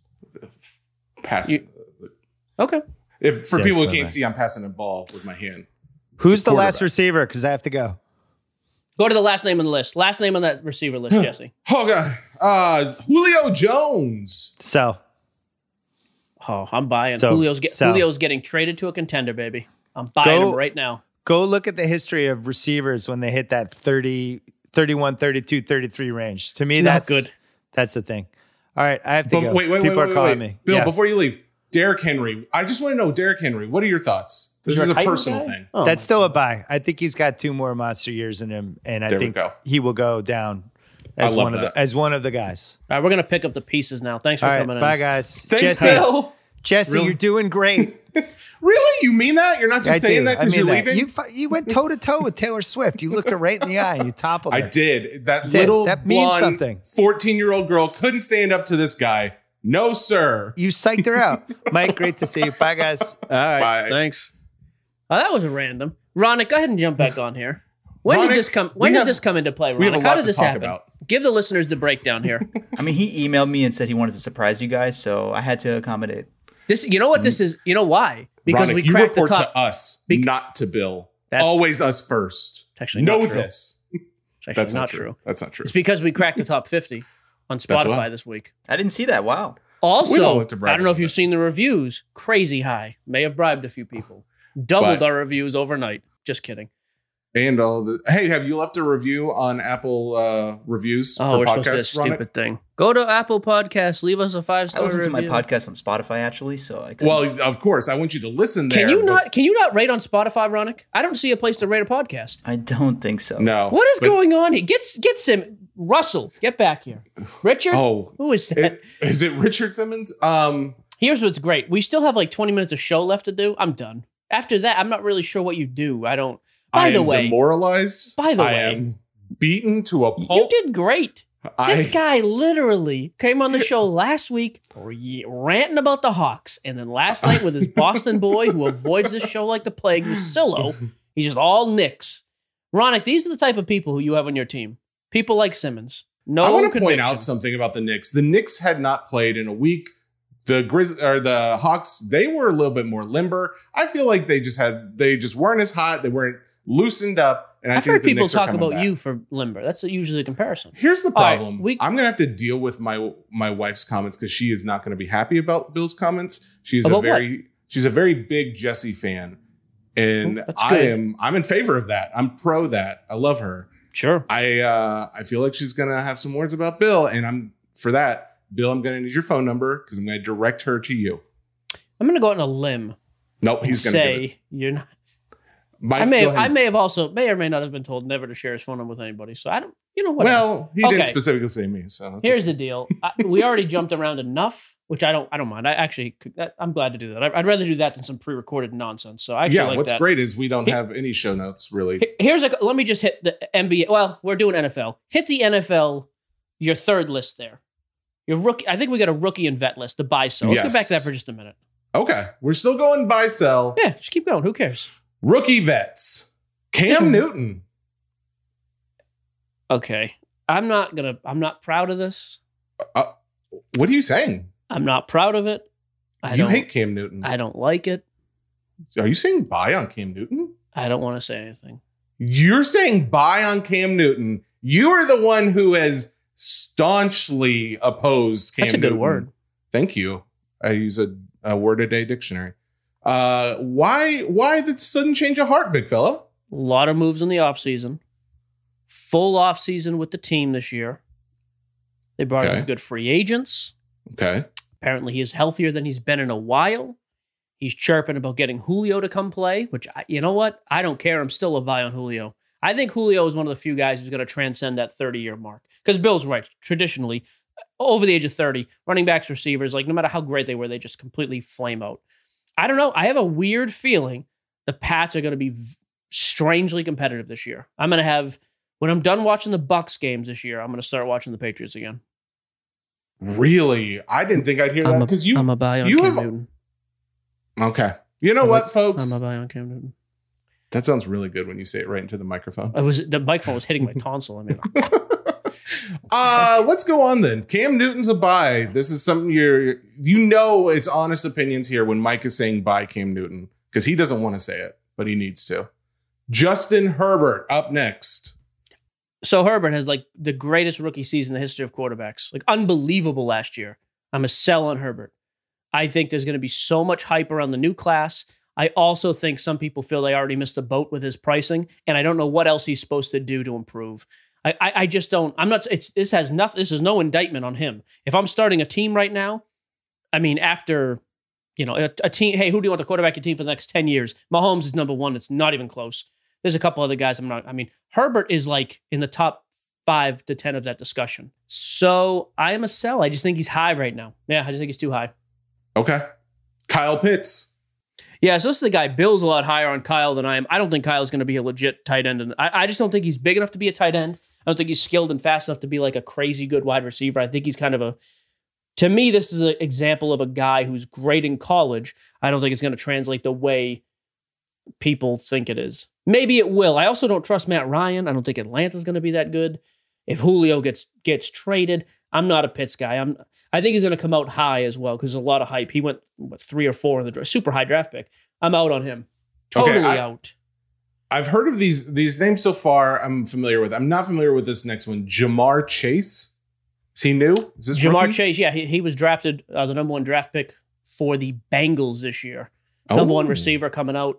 pass. You- Okay. If for Yes, people who my can't bad. see, I'm passing a ball with my hand. Who's the last quarterback. receiver? Because I have to go. Go to the last name on the list. Last name on that receiver list, Jesse. Oh god, uh, Julio Jones. So Oh, I'm buying. So- Julio's, get, so- Julio's getting traded to a contender, baby. I'm buying Go- him right now. go look at the history of receivers when they hit that thirty, thirty-one, thirty-two, thirty-three range. To me, It's not that's good. That's the thing. All right, I have to But go. wait, wait, People wait, are wait, calling wait. me. Bill, Yeah. before you leave, Derrick Henry. I just want to know, Derrick Henry. What are your thoughts? This You're is a Titan personal guy? thing. Oh, That's still a buy. I think he's got two more monster years in him, and I There we think go. he will go down as love one of that. the as one of the guys. All right, we're gonna pick up the pieces now. Thanks for All right, coming in. bye guys. Thanks, Jesse, Bill. Jesse, Really? you're doing great. Really? You mean that? You're not just I saying do. that I because mean you're that. leaving? You fu- you went toe to toe with Taylor Swift. You looked her right in the eye and you toppled her. I did. That Did. little That means blonde something. fourteen-year-old girl couldn't stand up to this guy. No, sir. You psyched her out. Mike, great to see you. Bye, guys. All right, Bye. thanks. Oh, that was random. Ronick, go ahead and jump back on here. When Ronick, did this come? When we did have- this come into play, we have a Ronick? How lot did to this talk happen? about. Give the listeners the breakdown here. I mean, he emailed me and said he wanted to surprise you guys, so I had to accommodate. This, you know what this is? You know why? Because Ronick, we you cracked the report top. to us, Bec- not to Bill. That's- Always us first. It's actually know not true. this. It's actually That's not true. That's not true. It's because we cracked the top fifty on That's Spotify why. this week. I didn't see that. Wow. We Also, don't look to brag I don't know if about you've that. seen the reviews. Crazy high. May have bribed a few people. Doubled But- our reviews overnight. Just kidding. And all the hey, have you left a review on Apple uh, reviews? Oh, for we're supposed to do podcasts, this Ronick? stupid thing. Go to Apple Podcasts. Leave us a five I star listen review. to my podcast on Spotify actually, so I could. Well, of course, I want you to listen there. Can you but- not? Can you not rate on Spotify, Ronick? I don't see a place to rate a podcast. I don't think so. No. What is but- going on here? Get get Sim Russell. Get back here, Richard. Oh, Who is that? it, is it Richard Simmons? Um, Here's what's great. We still have like twenty minutes of show left to do. I'm done. After that, I'm not really sure what you do. I don't. By I the am way, demoralized. By the I way- am beaten to a you pulp. did great. I, This guy literally came on the show last week re- ranting about the Hawks. And then last night with his Boston boy who avoids this show like the plague, Russillo, he's just all Knicks. Ronick, these are the type of people who you have on your team. People like Simmons. No I want to point conviction. out something about the Knicks. The Knicks had not played in a week. The Grizz or the Hawks, they were a little bit more limber. I feel like they just had they just weren't as hot. They weren't loosened up. And I I've think heard the people Knicks are talk coming about back. you for limber. That's usually a comparison. Here's the All right, problem. we- I'm gonna have to deal with my my wife's comments because she is not going to be happy about Bill's comments. She's About a very she's a very big Jesse fan, and Well, that's I good. am I'm in favor of that. I'm pro that. I love her. Sure. I uh, I feel like she's gonna have some words about Bill, and I'm for that. Bill, I'm gonna need your phone number because I'm gonna direct her to you. I'm going to go out on a limb Nope, and he's gonna give it. say you're not. Mike, I may go have, ahead. I may have also may or may not have been told never to share his phone number with anybody. So I don't. You know what? Well, he Okay. didn't specifically say me, so that's Here's the deal. I, we already jumped around enough, which I don't. I don't mind. I actually, could, that, I'm glad to do that. I, I'd rather do that than some pre-recorded nonsense. So I actually yeah. like what's that. great is we don't He- have any show notes really. He- Here's a. Let me just hit the N B A. Well, we're doing N F L. Hit the N F L. Your third list there. Your rookie. I think we got a rookie and vet list. The buy sell. Let's Yes. get back to that for just a minute. Okay, we're still going buy sell. Yeah, just keep going. Who cares? Rookie vets. Cam Just- Newton. Okay, I'm not gonna. I'm not proud of this. Uh, what are you saying? I'm not proud of it. I you don't. hate Cam Newton. I don't like it. Are you saying buy on Cam Newton? I don't want to say anything. You're saying buy on Cam Newton. You are the one who has staunchly opposed Cam That's a good Newton. word. Thank you. I use a, a word a day dictionary. Uh, why why the sudden change of heart, big fella? A lot of moves in the offseason. Full offseason with the team this year. They brought Okay. in good free agents. Okay. Apparently, he is healthier than he's been in a while. He's chirping about getting Julio to come play, which, I, you know what? I don't care. I'm still a buy on Julio. I think Julio is one of the few guys who's going to transcend that thirty-year mark. Because Bill's right. Traditionally, over the age of thirty, running backs, receivers, like no matter how great they were, they just completely flame out. I don't know. I have a weird feeling the Pats are going to be v- strangely competitive this year. I'm going to have, when I'm done watching the Bucks games this year, I'm going to start watching the Patriots again. Really? I didn't think I'd hear that I'm a, because you. I'm a buy on you Cam have- Newton. Okay. You know I'm what, a- folks? I'm a buy on Cam Newton. That sounds really good when you say it right into the microphone. I was the microphone was hitting my tonsil. I mean, uh, let's go on then. Cam Newton's a buy. This is something you're, you know, it's honest opinions here when Mike is saying buy Cam Newton because he doesn't want to say it, but he needs to. Justin Herbert up next. so Herbert has like the greatest rookie season in the history of quarterbacks. Like unbelievable last year. I'm a sell on Herbert. I think there's going to be so much hype around the new class. I also think some people feel they already missed a boat with his pricing, and I don't know what else he's supposed to do to improve. I, I, I just don't. I'm not. It's this has nothing. This is no indictment on him. If I'm starting a team right now, I mean, after you know a, a team. Hey, who do you want to quarterback your team for the next ten years? Mahomes is number one. It's not even close. There's a couple other guys. I'm not. I mean, Herbert is like in the top five to ten of that discussion. So I am a sell. I just think he's high right now. Yeah, I just think he's too high. Okay. Kyle Pitts. Yeah, so this is the guy. Bill's a lot higher on Kyle than I am. I don't think Kyle's going to be a legit tight end. And I, I just don't think he's big enough to be a tight end. I don't think he's skilled and fast enough to be like a crazy good wide receiver. I think he's kind of a, to me, this is an example of a guy who's great in college. I don't think it's going to translate the way people think it is. Maybe it will. I also don't trust Matt Ryan. I don't think Atlanta's going to be that good. If Julio gets gets traded, I'm not a Pitts guy. I'm. I think he's going to come out high as well because there's a lot of hype. He went what, three or four in the draft, super high draft pick. I'm out on him. Totally okay, I, out. I've heard of these these names so far. I'm familiar with. I'm not familiar with this next one. Jamar Chase. Is he new? Is this Jamar rookie? Chase? Yeah, he, he was drafted uh, the number one draft pick for the Bengals this year. Number Oh. one receiver coming out.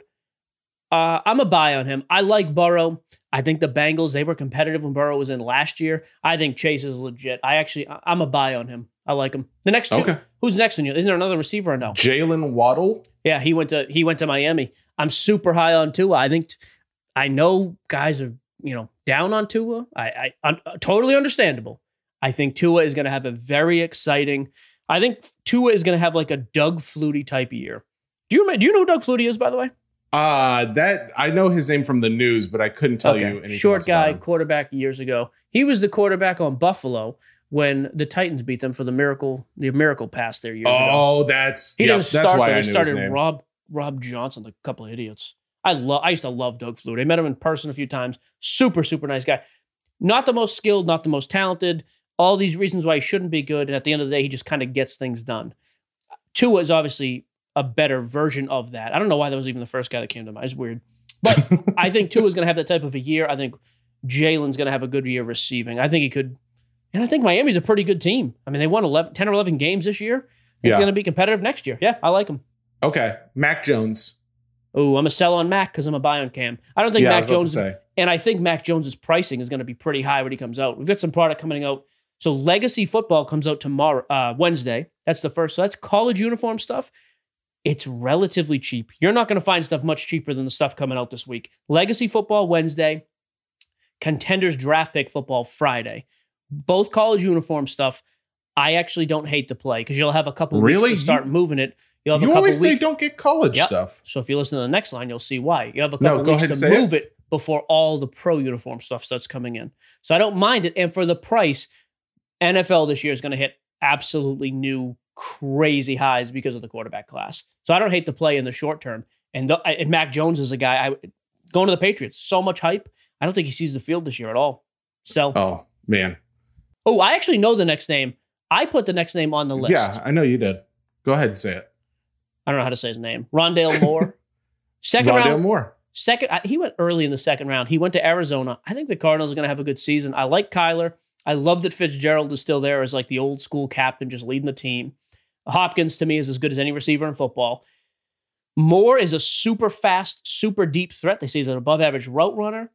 Uh, I'm a buy on him. I like Burrow. I think the Bengals, they were competitive when Burrow was in last year. I think Chase is legit. I actually, I- I'm a buy on him. I like him. The next two, Okay. who's next in you? Isn't there another receiver or no? Jalen Waddle. Yeah, he went to he went to Miami. I'm super high on Tua. I think I know guys are you know down on Tua. I, I un, totally understandable. I think Tua is going to have a very exciting. I think Tua is going to have like a Doug Flutie type year. Do you do you know who Doug Flutie is, by the way? Uh, that I know his name from the news, but I couldn't tell you anything Short else about guy, him. quarterback years ago. He was the quarterback on Buffalo when the Titans beat them for the miracle, the miracle pass there years ago. Oh, that's He yep, didn't start. that's why though. I He knew his started name. Rob Rob Johnson, a couple of idiots. I love. I used to love Doug Flutie. I met him in person a few times. Super, super nice guy. Not the most skilled, not the most talented. All these reasons why he shouldn't be good, and at the end of the day, he just kind of gets things done. Tua is obviously a better version of that. I don't know why that was even the first guy that came to mind. It's weird. But I think Tua is going to have that type of a year. I think Jalen's going to have a good year receiving. I think he could. And I think Miami's a pretty good team. I mean, they won eleven, ten or eleven games this year. It's Yeah. going to be competitive next year. Yeah, I like him. Okay, Mac Jones. Oh, I'm a sell on Mac because I'm a buy on Cam. I don't think Yeah, I Mac was about to Jones, say. and I think Mac Jones's pricing is going to be pretty high when he comes out. We've got some product coming out. So Legacy Football comes out tomorrow, uh, Wednesday. That's the first. So that's college uniform stuff. It's relatively cheap. You're not going to find stuff much cheaper than the stuff coming out this week. Legacy Football Wednesday, Contenders Draft Pick Football Friday. Both college uniform stuff. I actually don't hate to play because you'll have a couple Really? weeks to start moving it. You'll have You a couple always say weeks. don't get college Yep. stuff. So if you listen to the next line, you'll see why. You have a No, couple go weeks ahead to and say move it. before all the pro uniform stuff starts coming in. So I don't mind it. And for the price, N F L this year is going to hit absolutely new crazy highs because of the quarterback class. So I don't hate to play in the short term. And, the, and Mac Jones is a guy, I going to the Patriots, so much hype. I don't think he sees the field this year at all. So, Oh, man. oh, I actually know the next name. I put the next name on the list. Yeah, I know you did. Go ahead and say it. I don't know how to say his name. Rondale Moore. Second Rondale round. Moore. Second, I, he went early in the second round. He went to Arizona. I think the Cardinals are going to have a good season. I like Kyler. I love that Fitzgerald is still there as like the old school captain, just leading the team. Hopkins to me is as good as any receiver in football. Moore is a super fast, super deep threat. They say he's an above average route runner.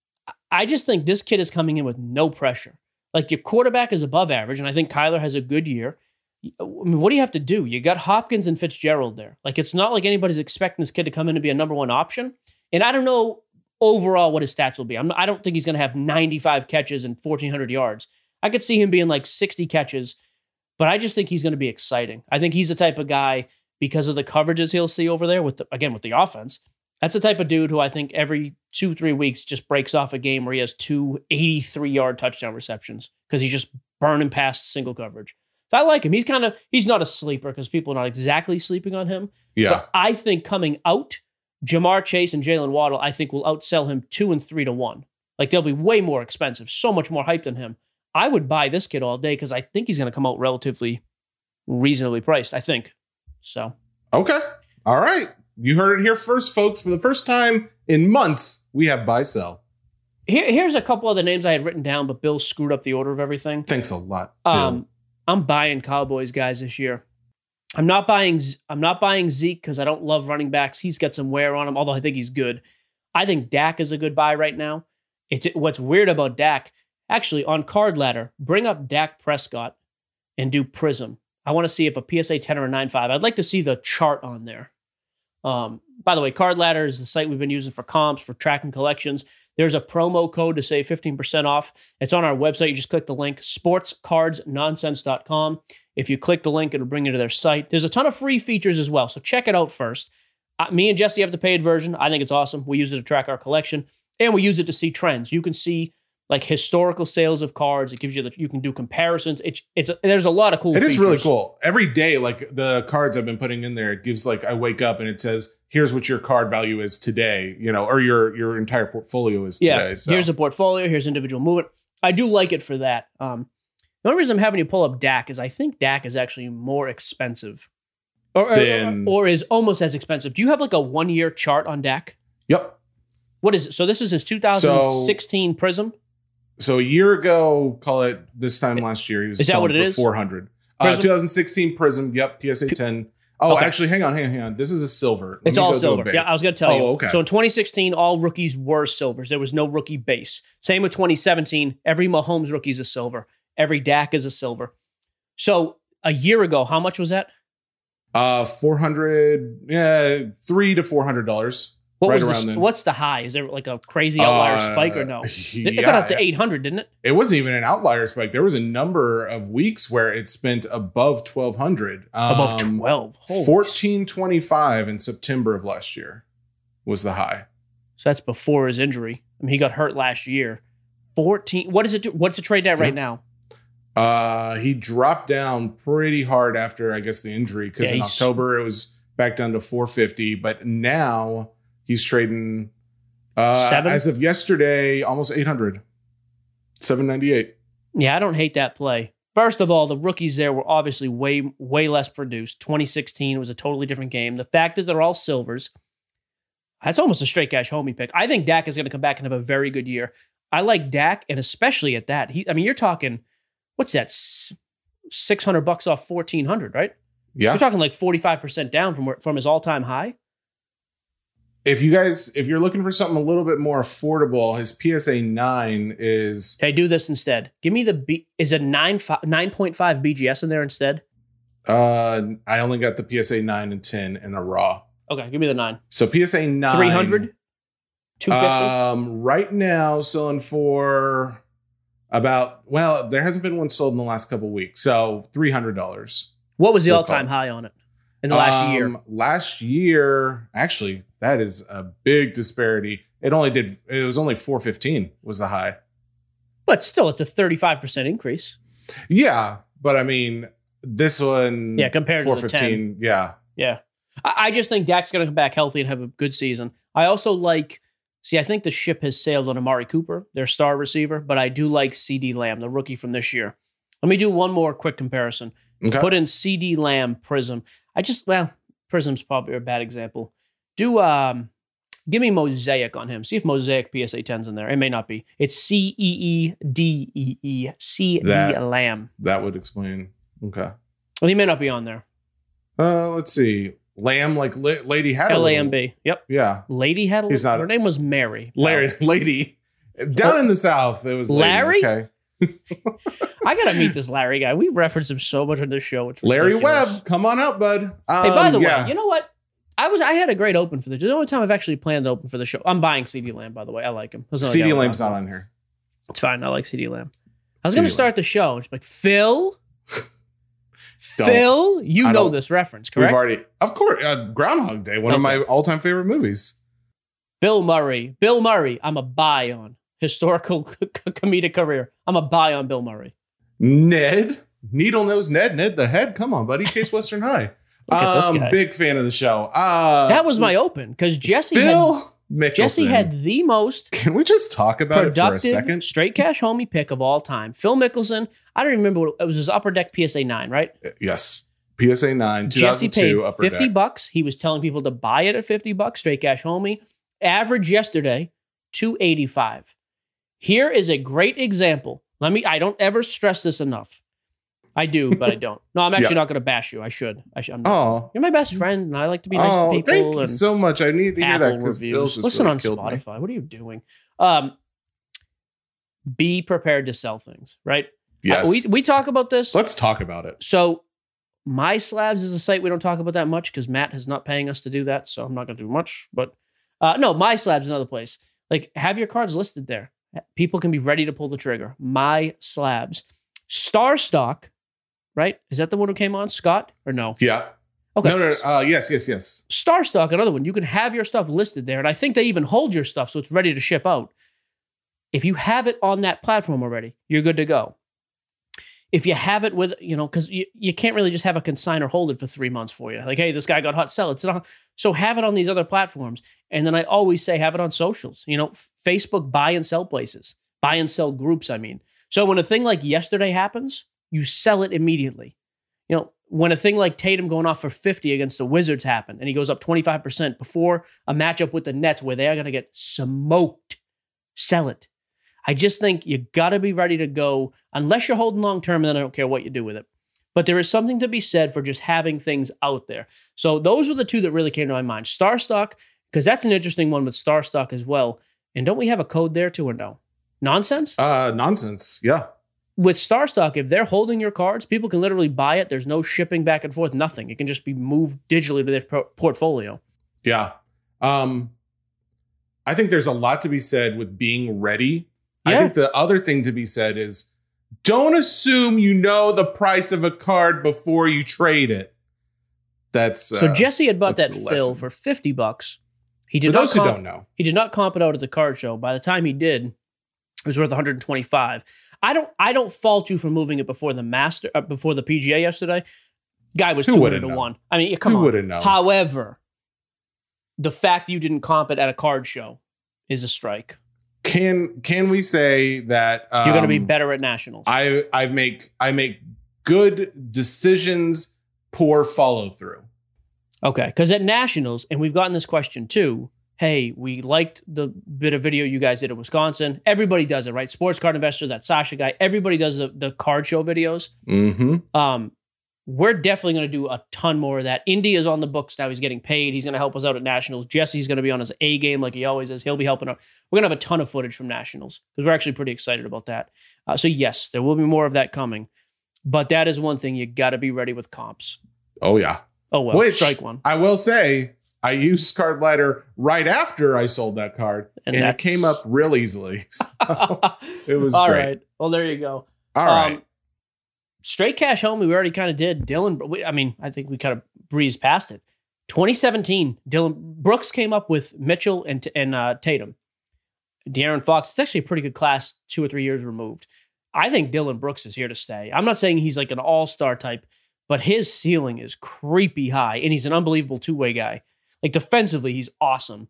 I just think this kid is coming in with no pressure. Like your quarterback is above average, and I think Kyler has a good year. I mean, what do you have to do? You got Hopkins and Fitzgerald there. Like, it's not like anybody's expecting this kid to come in and be a number one option. And I don't know overall what his stats will be. I'm not, I don't think he's going to have ninety-five catches and fourteen hundred yards. I could see him being like sixty catches, but I just think he's going to be exciting. I think he's the type of guy, because of the coverages he'll see over there, with the, again, with the offense, that's the type of dude who I think every two, three weeks just breaks off a game where he has two eighty-three-yard touchdown receptions because he's just burning past single coverage. So I like him. He's kind of, he's not a sleeper because people are not exactly sleeping on him. Yeah. But I think coming out, Jamar Chase and Jalen Waddle, I think will outsell him two and three to one. Like, they'll be way more expensive, so much more hype than him. I would buy this kid all day because I think he's going to come out relatively reasonably priced, I think. So. Okay. All right. You heard it here first, folks. For the first time in months, we have buy sell. Here, here's a couple other names I had written down, but Bill screwed up the order of everything. Thanks a lot, Bill. Um, I'm buying Cowboys guys this year. I'm not buying. I'm not buying Zeke because I don't love running backs. He's got some wear on him, although I think he's good. I think Dak is a good buy right now. It's what's weird about Dak. Actually, on Card Ladder, bring up Dak Prescott and do Prism. I want to see if a P S A ten or a nine five. I'd like to see the chart on there. Um, by the way, Card Ladder is the site we've been using for comps, for tracking collections. There's a promo code to save fifteen percent off. It's on our website. You just click the link, sports cards nonsense dot com. If you click the link, it'll bring you to their site. There's a ton of free features as well, so check it out first. Uh, me and Jesse have the paid version. I think it's awesome. We use it to track our collection, and we use it to see trends. You can see like historical sales of cards. It gives you the, you can do comparisons. It's it's there's a lot of cool. It features. is really cool. Every day, like the cards I've been putting in there, it gives like I wake up and it says, "Here's what your card value is today," you know, or your your entire portfolio is today. Yeah, So. here's a portfolio. Here's individual movement. I do like it for that. Um, the only reason I'm having you pull up D A C is I think D A C is actually more expensive, or or, Then- or is almost as expensive. Do you have like a one year chart on D A C? Yep. What is it? So this is his two thousand sixteen Prism. So a year ago, call it this time last year, he was Is that selling what it for is? four hundred. Uh, Prism? twenty sixteen Prism. Yep. P S A ten. Oh, Okay. actually, hang on, hang on, hang on. This is a silver. Let It's me all go to a silver. big. Yeah, I was going to tell Oh, you. okay. So in twenty sixteen, all rookies were silvers. There was no rookie base. Same with twenty seventeen. Every Mahomes rookie is a silver. Every D A C is a silver. So a year ago, how much was that? Uh, four hundred. Yeah, three to four hundred dollars. What Right was the, around then. What's the high? Is there like a crazy outlier Uh, spike or no? yeah, It got up to eight hundred, didn't it? It wasn't even an outlier spike. There was a number of weeks where it spent above twelve hundred. Above Um, twelve. Holy fourteen twenty-five in September of last year was the high. So that's before his injury. I mean, he got hurt last year. fourteen. What is it? do- What's the trade at right now? Uh, he dropped down pretty hard after, I guess, the injury because Yeah, in he's- October it was back down to four fifty, but now he's trading uh, Seven? as of yesterday, almost eight hundred, seven ninety-eight. Yeah, I don't hate that play. First of all, the rookies there were obviously way, way less produced. twenty sixteen was a totally different game. The fact that they're all silvers, that's almost a straight cash homie pick. I think Dak is going to come back and have a very good year. I like Dak, and especially at that. He, I mean, you're talking, what's that? S- six hundred bucks off fourteen hundred, right? Yeah. You're talking like forty-five percent down from where, from his all-time high. If you guys, if you're looking for something a little bit more affordable, his P S A nine is Okay, do this instead. Give me the B. Is a nine nine point five B G S in there instead? uh I only got the P S A nine and ten in a raw. Okay, give me the nine. So P S A nine three hundred? two fifty? Um right now selling for about, well, there hasn't been one sold in the last couple of weeks. So three hundred dollars. What was the we'll all-time call high on it in the last Um, year? Last year, actually, that is a big disparity. It only did it was only four fifteen was the high. But still, it's a thirty-five percent increase. Yeah, but I mean, this one Yeah, compared to the four fifteen, yeah. Yeah. I, I just think Dak's going to come back healthy and have a good season. I also like, see, I think the ship has sailed on Amari Cooper, their star receiver, but I do like C D Lamb, the rookie from this year. Let me do one more quick comparison. Okay. Put in C D Lamb, Prism. I just, well, Prism's probably a bad example. Do, um, give me Mosaic on him. See if Mosaic P S A ten's in there. It may not be. It's C E E D E E, C D That- Lamb. That would explain. Okay. Well, he may not be on there. Uh, let's see. Lamb, like La- Lady had a L A little- M B. Yep. Yeah, Lady had a He's not- Her name was Mary. Larry, Lady. Down in the South, it was Lady, Larry? Okay. I gotta meet this Larry guy. We reference him so much on this show. It's Larry ridiculous. Webb, come on out, bud. Um, Hey, by the yeah. way, you know what? I was I had a great open for the. The only time I've actually planned to open for the show. I'm buying C D Lamb. By the way, I like him. That's another C guy D we're Lamb's talking not about. on here. It's fine. I like C D Lamb. I was C D gonna start the show. It's like Phil. Don't. Phil, you I know don't- this reference, correct? We've already, of course, uh, Groundhog Day, one of Okay. my all-time favorite movies. Bill Murray. Bill Murray. I'm a buy on historical comedic career. I'm a buy on Bill Murray. Ned, Needle Nose Ned, Ned the Head. Come on, buddy. Case Western High. Look at this Um, guy. Big fan of the show. Uh, That was my open because Jesse Phil had Mickelson. Jesse had the most Can we just talk about it for a productive second? straight cash homie pick of all time. Phil Mickelson. I don't even remember what it was. His upper deck P S A nine, right? Yes. P S A nine, Jesse paid two thousand two, upper fifty deck. bucks. He was telling people to buy it at fifty bucks, straight cash homie. Average yesterday, two eighty-five. Here is a great example. Let me, I don't ever stress this enough. I do, but I don't. No, I'm actually Yeah. not going to bash you. I should. I should. I'm Oh, You're my best friend, and I like to be nice oh, to people. thank you and so much. I need to hear Apple that because Bill's reviews. just Listen really on killed me. Spotify. What are you doing? Um, be prepared to sell things, right? Yes. Uh, we we talk about this. Let's talk about it. So My Slabs is a site we don't talk about that much because Matt is not paying us to do that, so I'm not going to do much. But uh, no, My Slabs is another place. Like, have your cards listed there. People can be ready to pull the trigger. My Slabs. Star Stock, right? Is that the one who came on? Scott? Or no? Yeah. Okay. No, no, no. Uh, yes, yes, yes. Star Stock, another one. You can have your stuff listed there, and I think they even hold your stuff so it's ready to ship out. If you have it on that platform already, you're good to go. If you have it with, you know, because you, you can't really just have a consignor hold it for three months for you. Like, hey, this guy got hot, sell it. Not, so have it on these other platforms. And then I always say have it on socials. You know, Facebook buy and sell places. Buy and sell groups, I mean. So when a thing like yesterday happens, you sell it immediately. You know, when a thing like Tatum going off for fifty against the Wizards happened, and he goes up twenty-five percent before a matchup with the Nets where they are going to get smoked, sell it. I just think you got to be ready to go unless you're holding long term, and then I don't care what you do with it. But there is something to be said for just having things out there. So those were the two that really came to my mind. Star Stock, because that's an interesting one with Star Stock as well. And don't we have a code there too or no? Nonsense? Uh, nonsense. Yeah. With Star Stock, if they're holding your cards, people can literally buy it. There's no shipping back and forth, nothing. It can just be moved digitally to their pro- portfolio. Yeah. Um, I think there's a lot to be said with being ready. Yeah. I think the other thing to be said is don't assume you know the price of a card before you trade it. That's uh, so Jesse had bought that the fill lesson. for fifty bucks. He did For not those comp- who don't know. He did not comp it out at the card show. By the time he did, it was worth one hundred twenty-five. I don't I don't fault you for moving it before the master uh, before the P G A yesterday. Guy was Who two would've hundred to known? one. I mean, come Who on. would've known? However, the fact you didn't comp it at a card show is a strike. Can can we say that um, You're going to be better at nationals. I I make I make good decisions, poor follow through. Okay, because at nationals, and we've gotten this question too. Hey, we liked the bit of video you guys did in Wisconsin. Everybody does it, right? Sports card investors, that Sasha guy. Everybody does the, the card show videos. Mm-hmm. Um, we're definitely going to do a ton more of that. Indy is on the books now. He's getting paid. He's going to help us out at nationals. Jesse's going to be on his A game like he always is. He'll be helping out. We're going to have a ton of footage from nationals because we're actually pretty excited about that. Uh, so yes, there will be more of that coming. But that is one thing you got to be ready with comps. Oh yeah. Oh well, Which, strike one. I will say, I used Card Ladder right after I sold that card, And and, it that's- came up real easily. So it was All great. right. Well, there you go. All right. Um, straight cash home, we already kind of did. Dylan, we, I mean, I think we kind of breezed past it. twenty seventeen, Dylan Brooks came up with Mitchell and and uh, Tatum. De'Aaron Fox, it's actually a pretty good class, two or three years removed. I think Dylan Brooks is here to stay. I'm not saying he's like an all-star type, but his ceiling is creepy high, and he's an unbelievable two-way guy. Like defensively, he's awesome.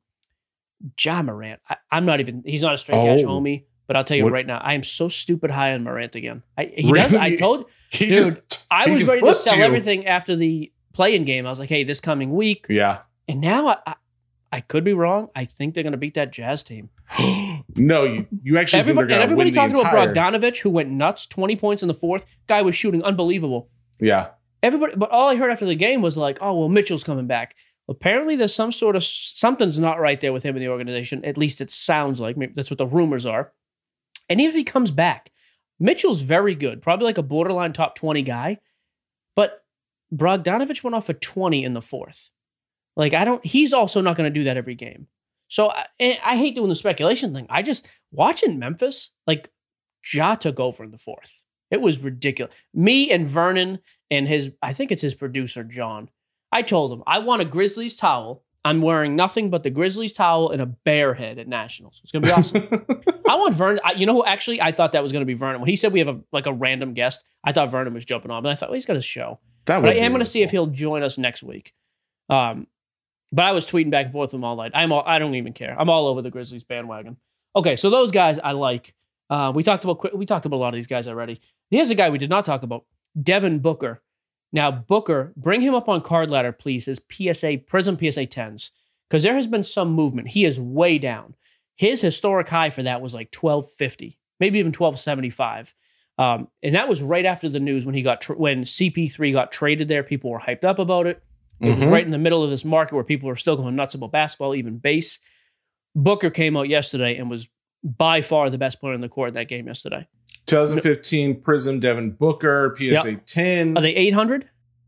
Ja Morant, I, I'm not even, he's not a straight cash Oh. homie, but I'll tell you What- right now, I am so stupid high on Morant again. I, he does, I Really? told He dude, just I he was just ready to flipped sell you. everything after the play-in game. I was like, hey, this coming week. Yeah. And now I, I, I could be wrong. I think they're going to beat that Jazz team. No, you, you actually Everybody, think and they're everybody going to win talking the about entire... Bogdanovich, who went nuts, twenty points in the fourth. Guy was shooting unbelievable. Yeah. Everybody, but all I heard after the game was like, oh, well, Mitchell's coming back. Apparently, there's some sort of, something's not right there with him in the organization. At least it sounds like. Maybe that's what the rumors are. And even if he comes back, Mitchell's very good. Probably like a borderline top twenty guy. But Bogdanovich went off for twenty in the fourth. Like, I don't, he's also not going to do that every game. So I, and I hate doing the speculation thing. I just, watching Memphis, like, Ja took over in the fourth. It was ridiculous. Me and Vernon and his, I think it's his producer, John. I told him, I want a Grizzlies towel. I'm wearing nothing but the Grizzlies towel and a bear head at Nationals. It's going to be awesome. I want Vernon. I, you know who actually, I thought that was going to be Vernon. When he said we have a like a random guest, I thought Vernon was jumping on. But I thought, well, he's got a show. That But I would am be going to really see if cool. he'll join us next week. Um, but I was tweeting back and forth with him all night. I'm all, I don't even care. I'm all over the Grizzlies bandwagon. Okay, so those guys I like. Uh, we talked about we talked about a lot of these guys already. Here's a guy we did not talk about, Devin Booker. Now Booker, bring him up on Card Ladder, please. His P S A Prism P S A tens, because there has been some movement. He is way down. His historic high for that was like twelve fifty, maybe even twelve seventy-five. Um, and that was right after the news when he got tra- when C P three got traded there. People were hyped up about it. It was Mhm. right in the middle of this market where people were still going nuts about basketball, even base. Booker came out yesterday and was by far the best player in the court in that game yesterday. twenty fifteen Prism Devin Booker, P S A Yep. ten. Are they eight hundred?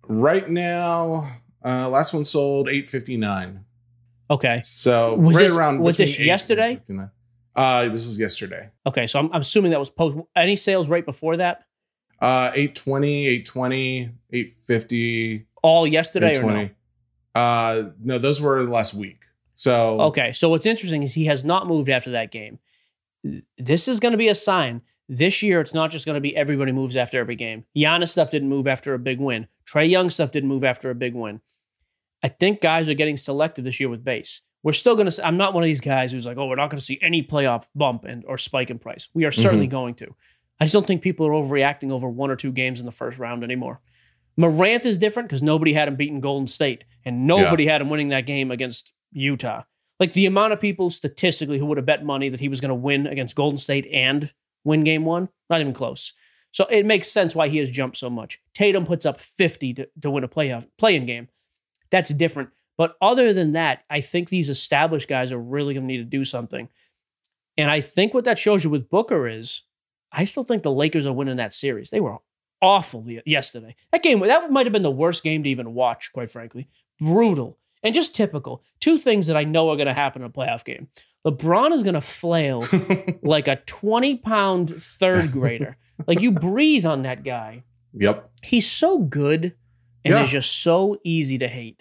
Right now, uh, last one sold eight fifty-nine. Okay. So was right this, around was this between eight yesterday? and fifty-nine. Uh, this was yesterday. Okay, so I'm, I'm assuming that was post. Any sales right before that? Uh, eight twenty, eight twenty, eight fifty. All yesterday or no? Uh, no, those were last week. So okay, so what's interesting is he has not moved after that game. This is going to be a sign. This year, it's not just going to be everybody moves after every game. Giannis stuff didn't move after a big win. Trae Young stuff didn't move after a big win. I think guys are getting selective this year with base. We're still going to. I'm not one of these guys who's like, oh, we're not going to see any playoff bump and or spike in price. We are certainly mm-hmm. going to. I just don't think people are overreacting over one or two games in the first round anymore. Morant is different because nobody had him beating Golden State, and nobody yeah. had him winning that game against Utah. Like the amount of people statistically who would have bet money that he was going to win against Golden State and win game one, not even close. So it makes sense why he has jumped so much. Tatum puts up fifty to, to win a playoff play-in game. That's different. But other than that, I think these established guys are really going to need to do something. And I think what that shows you with Booker is, I still think the Lakers are winning that series. They were awful yesterday. That game, that might have been the worst game to even watch, quite frankly. Brutal. And just typical. Two things that I know are going to happen in a playoff game. LeBron is going to flail like a twenty-pound third grader. Like you breathe on that guy. Yep. He's so good and yeah. is just so easy to hate.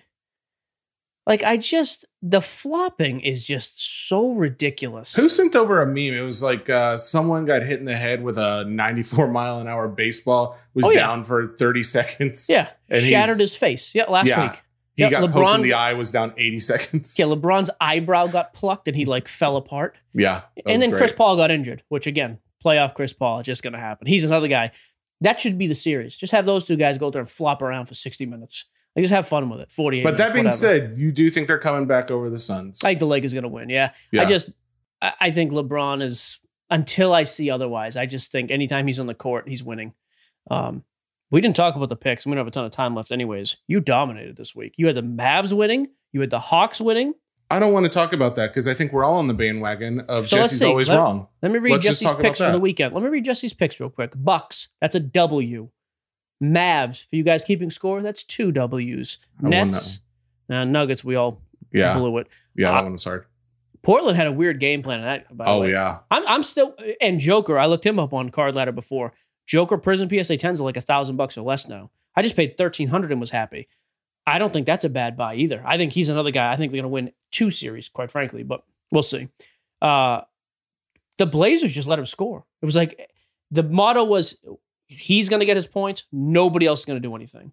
Like I just, the flopping is just so ridiculous. Who sent over a meme? It was like uh, someone got hit in the head with a ninety-four mile an hour baseball, was oh, yeah. down for thirty seconds. Yeah. And shattered his face. Yeah. Last yeah. week. He yeah, got LeBron, poked in the eye, was down eighty seconds. Yeah, LeBron's eyebrow got plucked and he like fell apart. Yeah. And then great. Chris Paul got injured, which again, playoff Chris Paul, it's just going to happen. He's another guy. That should be the series. Just have those two guys go there and flop around for sixty minutes. Like, just have fun with it. forty-eight But minutes, that being whatever. said, you do think they're coming back over the Suns? I think the Lakers are going to win, yeah. yeah. I just, I think LeBron is, until I see otherwise, I just think anytime he's on the court, he's winning. Um, we didn't talk about the picks. We don't have a ton of time left anyways. You dominated this week. You had the Mavs winning. You had the Hawks winning. I don't want to talk about that because I think we're all on the bandwagon of so Jesse's always let, wrong. Let me read Let's Jesse's picks for the weekend. Let me read Jesse's picks real quick. Bucks, that's a W. Mavs, for you guys keeping score, that's two W's. I Nets, uh, Nuggets, we all yeah. blew it. Yeah, that uh, one was hard. Portland had a weird game plan in that, by the oh, way. yeah. I'm, I'm still, and Joker, I looked him up on Card Ladder before. Joker Prison P S A tens are like a thousand bucks or less now. I just paid thirteen hundred and was happy. I don't think that's a bad buy either. I think he's another guy. I think they're going to win two series, quite frankly, but we'll see. Uh, the Blazers just let him score. It was like the motto was he's going to get his points. Nobody else is going to do anything.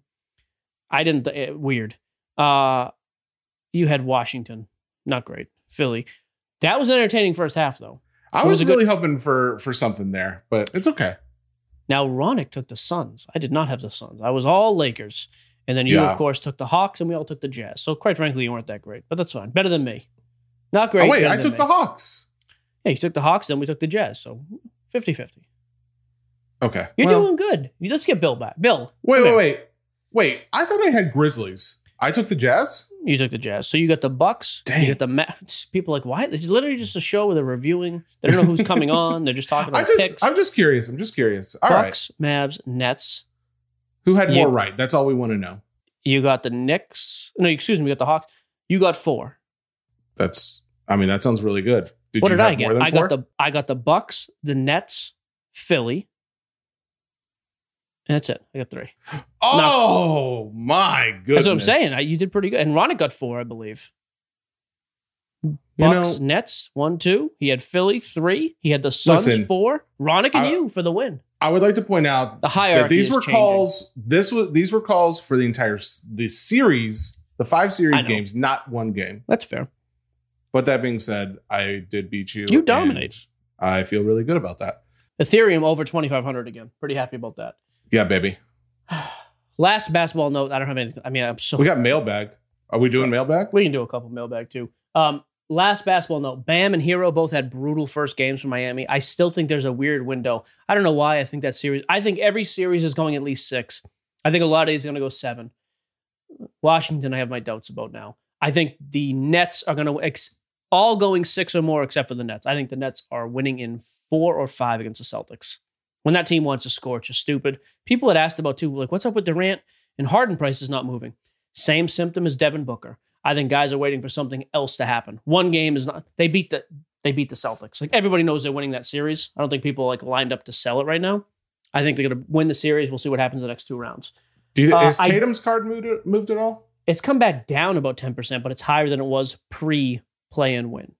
I didn't. Th- weird. Uh, you had Washington. Not great. Philly. That was an entertaining first half, though. I was, was really good... hoping for for something there, but it's okay. Now, Ronick took the Suns. I did not have the Suns. I was all Lakers. And then you, yeah. of course, took the Hawks, and we all took the Jazz. So, quite frankly, you weren't that great. But that's fine. Better than me. Not great. Oh, wait, I than took me. the Hawks. Yeah, you took the Hawks, then we took the Jazz. So, fifty-fifty. Okay. You're well, doing good. Let's get Bill back. Bill. Wait, wait, wait. Wait, I thought I had Grizzlies. I took the Jazz? You took the Jazz. So, you got the Bucks. Dang. You got the Ma- People are like, why? It's literally just a show where they're reviewing. They don't know who's coming on. They're just talking about I just, picks. I'm just curious. I'm just curious. All Bucks, right. Mavs, Nets. Who had you, more right? That's all we want to know. You got the Knicks. No, excuse me. You got the Hawks. You got four. That's, I mean, that sounds really good. Did what you did have I get? more than I four? got the I got the Bucks, the Nets, Philly. And that's it. I got three. Oh, now, my goodness. That's what I'm saying. I, you did pretty good. And Ronick got four, I believe. You Bucks, know, Nets, one, two. He had Philly, three. He had the Suns, listen, four. Ronick and I, you for the win. I would like to point out the hierarchy that these is were changing. calls. This was these were calls for the entire the series, the five series games, not one game. That's fair. But that being said, I did beat you. You dominate. I feel really good about that. Ethereum over twenty-five hundred again. Pretty happy about that. Yeah, baby. Last basketball note. I don't have anything. I mean, I'm so. We got mailbag. Are we doing mailbag? We can do a couple mailbag too. Um, last basketball note. Bam and Hero both had brutal first games for Miami. I still think there's a weird window. I don't know why I think that series. I think every series is going at least six. I think a lot of these are going to go seven. Washington, I have my doubts about now. I think the Nets are going to ex- all going six or more except for the Nets. I think the Nets are winning in four or five against the Celtics. When that team wants to score, it's just stupid. People had asked about, too, like, what's up with Durant? and Harden price is not moving. Same symptom as Devin Booker. I think guys are waiting for something else to happen. One game is not. They beat the they beat the Celtics. Like everybody knows they're winning that series. I don't think people like lined up to sell it right now. I think they're going to win the series. We'll see what happens in the next two rounds. Do you, Uh, is I- Tatum's card moved, moved at all? It's come back down about ten percent, but it's higher than it was pre-play and win.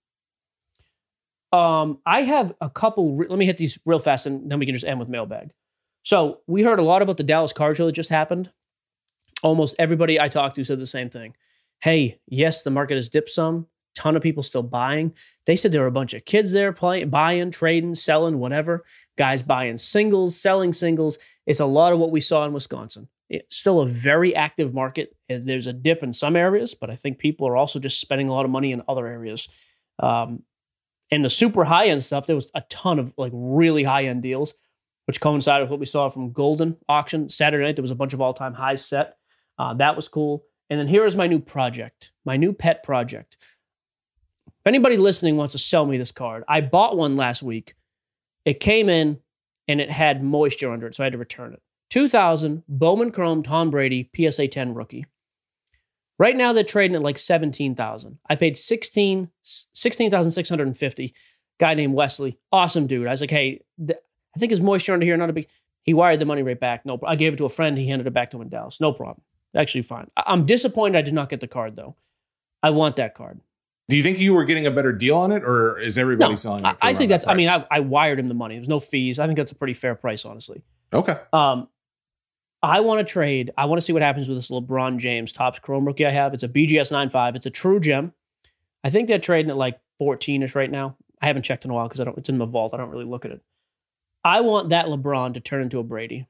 Um, I have a couple. Re- let me hit these real fast, and then we can just end with mailbag. So we heard a lot about the Dallas card show that just happened. Almost everybody I talked to said the same thing. Hey, yes, the market has dipped some. Ton of people still buying. They said there were a bunch of kids there playing, buying, trading, selling, whatever. Guys buying singles, selling singles. It's a lot of what we saw in Wisconsin. It's still a very active market. There's a dip in some areas, but I think people are also just spending a lot of money in other areas. Um, and the super high-end stuff, there was a ton of like really high-end deals, which coincided with what we saw from Golden auction Saturday night. There was a bunch of all-time highs set. Uh, that was cool. And then here is my new project, my new pet project. If anybody listening wants to sell me this card, I bought one last week. It came in and it had moisture under it, so I had to return it. two thousand Bowman Chrome Tom Brady P S A ten rookie. Right now they're trading at like seventeen thousand. I paid sixteen thousand six hundred fifty. Guy named Wesley, awesome dude. I was like, hey, th- I think his moisture under here, not a big. He wired the money right back. No, I gave it to a friend. He handed it back to him in Dallas. No problem. Actually, fine. I- I'm disappointed I did not get the card though. I want that card. Do you think you were getting a better deal on it, or is everybody No, selling it? I, For I around think that that's. I mean, price? I, I wired him the money. There's no fees. I think that's a pretty fair price, honestly. Okay. Um, I want to trade. I want to see what happens with this LeBron James Topps Chrome rookie I have. It's a B G S nine five. It's a true gem. I think they're trading at like fourteen-ish right now. I haven't checked in a while because I don't. It's in the vault. I don't really look at it. I want that LeBron to turn into a Brady.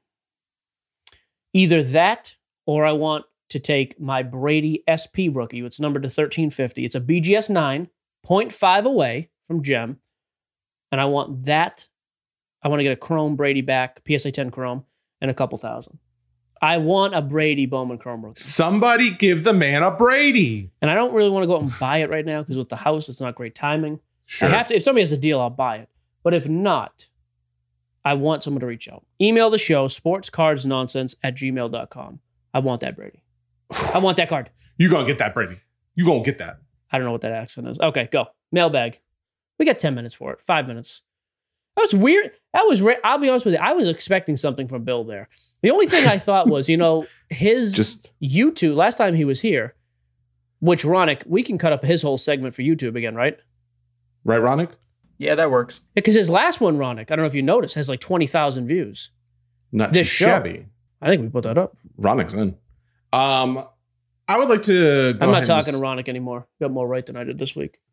Either that, or I want to take my Brady S P rookie. It's numbered to thirteen fifty. It's a B G S nine, point five away from gem, and I want that. I want to get a Chrome Brady back, P S A ten Chrome, and a couple thousand. I want a Brady Bowman Chrome rookie. Somebody give the man a Brady. And I don't really want to go out and buy it right now because with the house, it's not great timing. Sure. I have to. If somebody has a deal, I'll buy it. But if not, I want someone to reach out. Email the show, sportscardsnonsense at gmail dot com. I want that Brady. I want that card. You gonna get that, Brady. You gonna get that. I don't know what that accent is. Okay, go. Mailbag. We got ten minutes for it. Five minutes. That was weird. That was, re- I'll be honest with you, I was expecting something from Bill there. The only thing I thought was, you know, his Just YouTube, last time he was here, which Ronick, we can cut up his whole segment for YouTube again, right? right, Ronick? Yeah, that works. Because his last one, Ronick, I don't know if you noticed, has like twenty thousand views. Not This too show. shabby. I think we put that up. Ronick's in. Um, I would like to. Go I'm not ahead talking and to Ronick anymore. Got more right than I did this week.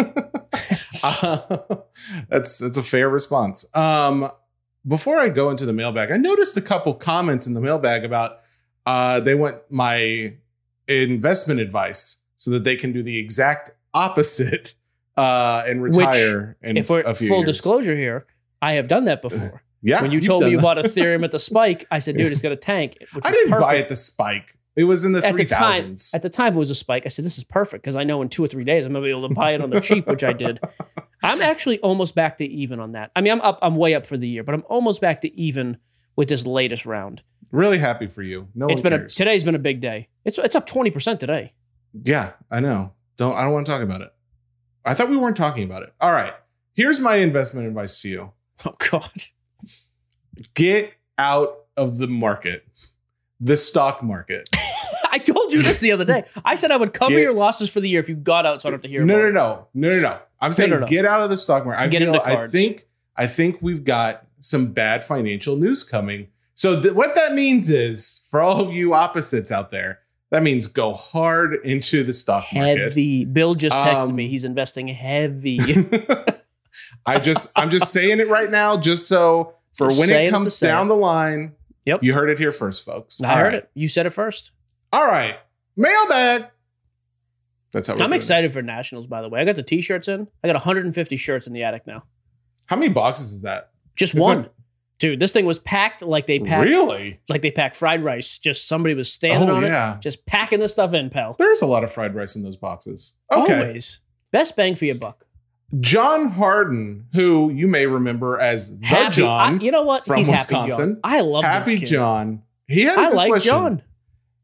uh, that's that's a fair response. Um, before I go into the mailbag, I noticed a couple comments in the mailbag about uh, they want my investment advice so that they can do the exact opposite uh, and retire in If we're a few full years. disclosure here, I have done that before. Yeah, when you you've told me done you that. bought Ethereum at the spike, I said, dude, it's going to tank. Which I is didn't buy perfect. it the spike. It was in the At three the time, thousands. at the time it was a spike. I said, this is perfect because I know in two or three days I'm going to be able to buy it on the cheap, which I did. I'm actually almost back to even on that. I mean, I'm up, I'm way up for the year, but I'm almost back to even with this latest round. Really happy for you. No It's one been a, cares. today's been a big day. It's it's up twenty percent today. Yeah, I know. Don't I don't want to talk about it. I thought we weren't talking about it. All right. Here's my investment advice to you. Oh God. Get out of the market. The stock market. I told you this the other day. I said I would cover Get- your losses for the year if you got out so I don't have to hear No, about no, it. no. No, no, no. I'm saying no, no. get out of the stock market. I Get feel, into I cards. think I think we've got some bad financial news coming. So th- what that means is, for all of you opposites out there, that means go hard into the stock market. Heavy. Bill just texted Um, me. He's investing heavy. I just I'm just saying it right now, just so for Just when saying it it comes to say down it. the line. Yep. You heard it here first, folks. I All heard right. it. You said it first. All right. Mailbag. That's how we're I'm doing it. excited for Nationals, by the way. I got the T-shirts in. I got one hundred fifty shirts in the attic now. How many boxes is that? Just It's one. like- Dude, this thing was packed like they packed Really? like they packed fried rice. Just somebody was standing Oh, on yeah. it, just packing this stuff in, pal. There's a lot of fried rice in those boxes. Okay. Always. Best bang for your buck. John Harden, who you may remember as the Happy, John I- you know what? from He's Wisconsin. Happy John. I love Happy this kid. John. He had a I good like question. John.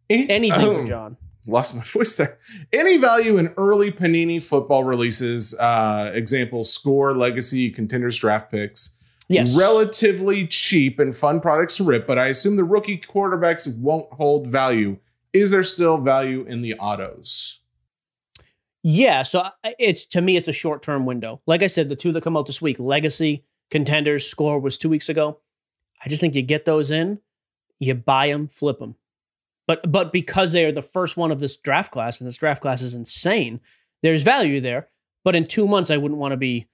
Anything um, for John. Lost my voice there. Any value in early Panini football releases? Uh, example: Score, Legacy, Contenders draft picks. Yes. Relatively cheap and fun products to rip, but I assume the rookie quarterbacks won't hold value. Is there still value in the autos? Yeah, so it's to me, it's a short-term window. Like I said, the two that come out this week, Legacy, Contenders, Score was two weeks ago. I just think you get those in, you buy them, flip them. But but because they are the first one of this draft class, and this draft class is insane, there's value there. But in two months, I wouldn't want to be.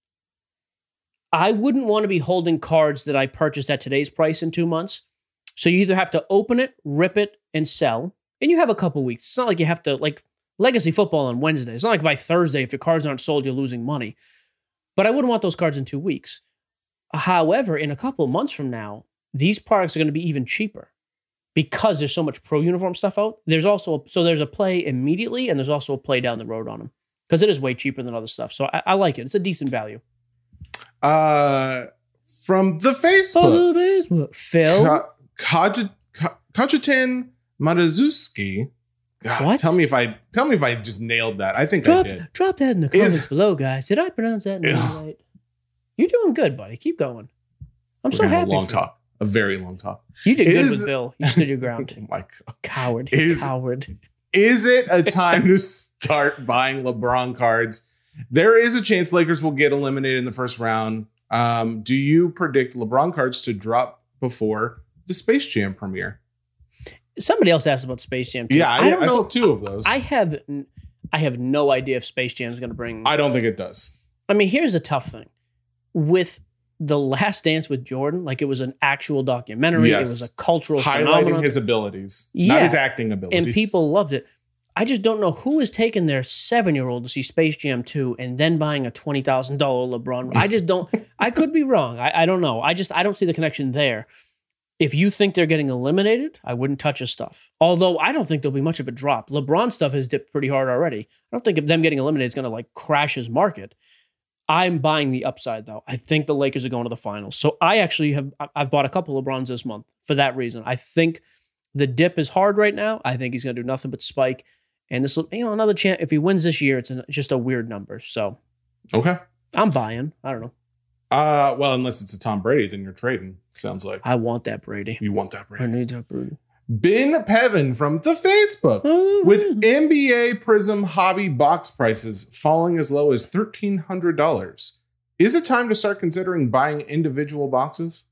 I wouldn't want to be holding cards that I purchased at today's price in two months. So you either have to open it, rip it, and sell, and you have a couple weeks. It's not like you have to like Legacy football on Wednesday. It's not like by Thursday, if your cards aren't sold, you're losing money. But I wouldn't want those cards in two weeks. However, in a couple of months from now, these products are going to be even cheaper because there's so much pro uniform stuff out. There's also so there's a play immediately, and there's also a play down the road on them because it is way cheaper than other stuff. So I, I like it. It's a decent value. Uh, from the Facebook, oh, the Facebook. Phil Ka- Kaj- Ka- Kajetan Matazuski. God, What? Tell me if I tell me if I just nailed that. I think drop I did. drop that in the Is- comments below, guys. Did I pronounce that name Ugh. right? You're doing good, buddy. Keep going. I'm We're so gonna have happy. a long for you. talk, a very long talk. You did good Is- with Bill. You stood your Oh ground. my God. Coward. Is- Coward. Is it a time to start buying LeBron cards? There is a chance Lakers will get eliminated in the first round. Um, do you predict LeBron cards to drop before the Space Jam premiere? Somebody else asked about Space Jam. Too. Yeah, I, I don't I know. saw two of those. I I, have, I have no idea if Space Jam is going to bring. I, don't think it does. mean, here's the tough thing with The Last Dance with Jordan. Like it was an actual documentary. Yes. It was a cultural Highlighting phenomenon, his abilities, Yeah. not his acting abilities. and people loved it. I just don't know who is taking their seven-year-old to see Space Jam two and then buying a twenty thousand dollars LeBron. I just don't. I could be wrong. I, I don't know. I just I don't see the connection there. If you think they're getting eliminated, I wouldn't touch his stuff. Although I don't think there'll be much of a drop. LeBron stuff has dipped pretty hard already. I don't think if them getting eliminated is going to like crash his market. I'm buying the upside though. I think the Lakers are going to the finals. So I actually have I've bought a couple LeBrons this month for that reason. I think the dip is hard right now. I think he's going to do nothing but spike. And this, you know, another chance. If he wins this year, it's an, just a weird number. So Okay. I'm buying. I don't know. Uh, well, unless it's a Tom Brady, then you're trading. Sounds like I want that Brady. you want that I Brady. need that Brady. Ben Pevin from the Facebook. With N B A Prism hobby box prices falling as low as thirteen hundred dollars, is it time to start considering buying individual boxes?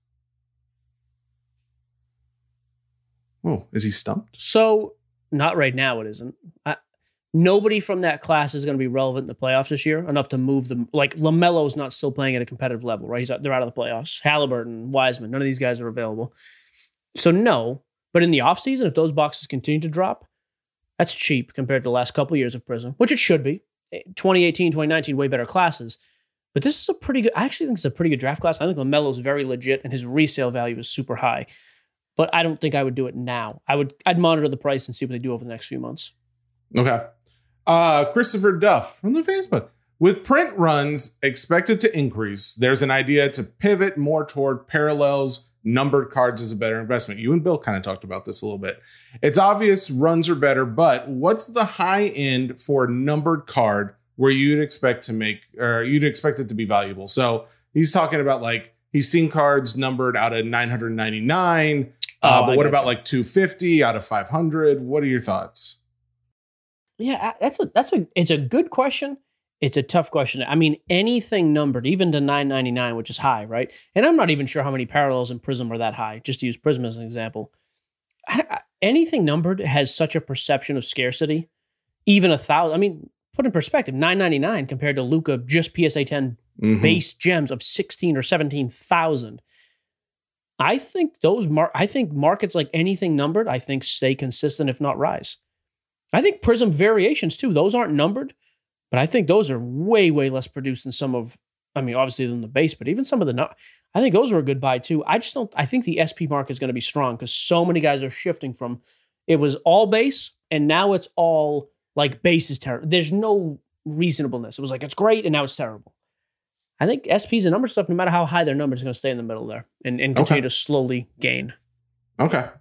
Oh, is he stumped? So not right now. It isn't. I, nobody from that class is going to be relevant in the playoffs this year enough to move them. Like LaMelo's not still playing at a competitive level, right? He's out, they're out of the playoffs. Halliburton, Wiseman, none of these guys are available. So no. But in the offseason, if those boxes continue to drop, that's cheap compared to the last couple of years of Prism, which it should be. twenty eighteen, twenty nineteen, way better classes. But this is a pretty good, I actually think it's a pretty good draft class. I think LaMelo's very legit and his resale value is super high. But I don't think I would do it now. I would, I'd monitor the price and see what they do over the next few months. Okay. Uh, Christopher Duff from the Facebook. With print runs expected to increase, there's an idea to pivot more toward parallels. Numbered cards is a better investment. You and Bill kind of talked about this a little bit. It's obvious runs are better, but what's the high end for a numbered card where you'd expect to make, or you'd expect it to be valuable? So he's talking about like, he's seen cards numbered out of nine hundred ninety-nine. Uh, Oh, but I what gotcha. about like two fifty out of five hundred? What are your thoughts? Yeah, that's a that's a it's a good question. It's a tough question. I mean, anything numbered, even to nine ninety-nine, which is high, right? And I'm not even sure how many parallels in Prism are that high. Just to use Prism as an example, I, I, anything numbered has such a perception of scarcity. Even a thousand. I mean, put in perspective, nine ninety-nine compared to Luca just P S A ten Mhm. base gems of sixteen or seventeen thousand. I think those mar- I think markets like anything numbered, I think stay consistent if not rise. I think Prism variations too. Those aren't numbered, but I think those are way way less produced than some of. I mean, obviously than the base, but even some of the. nu- I think those are a good buy too. I just don't. I think the S P market is going to be strong because so many guys are shifting from. It was all base and now it's all like base is terrible. There's no reasonableness. It was like it's great and now it's terrible. I think S Ps and number stuff, no matter how high their numbers, is going to stay in the middle there and, and continue Okay. to slowly gain. Okay.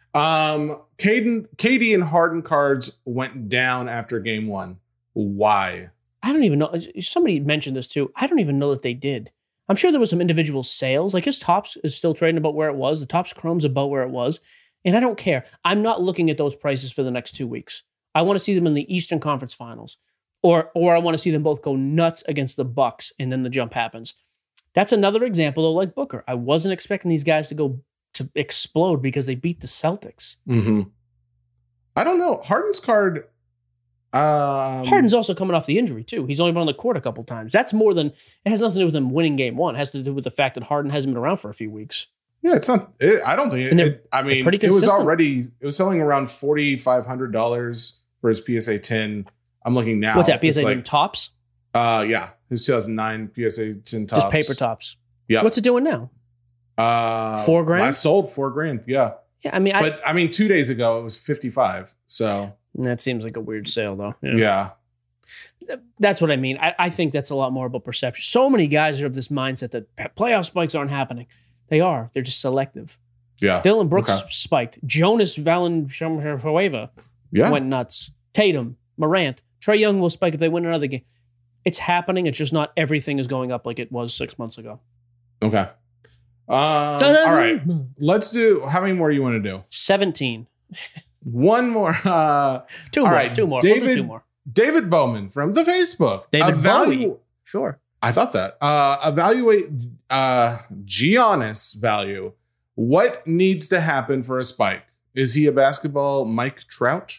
Um, Caden, Katie and Harden cards went down after game one. Why? I don't even know. Somebody mentioned this too. I don't even know that they did. I'm sure there was some individual sales. Like his Tops is still trading about where it was. The Tops Chrome's about where it was. And I don't care. I'm not looking at those prices for the next two weeks. I want to see them in the Eastern Conference Finals. Or or I want to see them both go nuts against the Bucks, and then the jump happens. That's another example, though, like Booker. I wasn't expecting these guys to go to explode because they beat the Celtics. Mm-hmm. I don't know. Harden's card... Um, Harden's also coming off the injury, too. He's only been on the court a couple times. That's more than... It has nothing to do with him winning game one. It has to do with the fact that Harden hasn't been around for a few weeks. Yeah, it's not... It, I don't think... It, it, I mean, pretty it was consistent. already... It was selling around four thousand five hundred dollars for his P S A ten. I'm looking now. What's that? P S A It's ten like, Tops? Uh, yeah. His two thousand nine P S A ten Tops. Just paper Tops. Yeah. What's it doing now? Uh, Four grand? I sold four grand. Yeah. Yeah, I mean... I, But, I mean, two days ago, it was fifty-five. So... that seems like a weird sale, though. Yeah. That's what I mean. I, I think that's a lot more about perception. So many guys are of this mindset that playoff spikes aren't happening. They are. They're just selective. Yeah. Dylan Brooks Okay. spiked. Jonas Valanciunas Yeah. went nuts. Tatum, Morant, Trae Young will spike if they win another game. It's happening. It's just not everything is going up like it was six months ago. Okay. Um, all right. Let's do... How many more you want to do? seventeen. One more. Uh, Two all more. right, Two more. We'll do David- two more. David Bowman from the Facebook. David Evalu- Bowie. Sure. I thought that. Uh, evaluate uh, Giannis value. What needs to happen for a spike? Is he a basketball Mike Trout?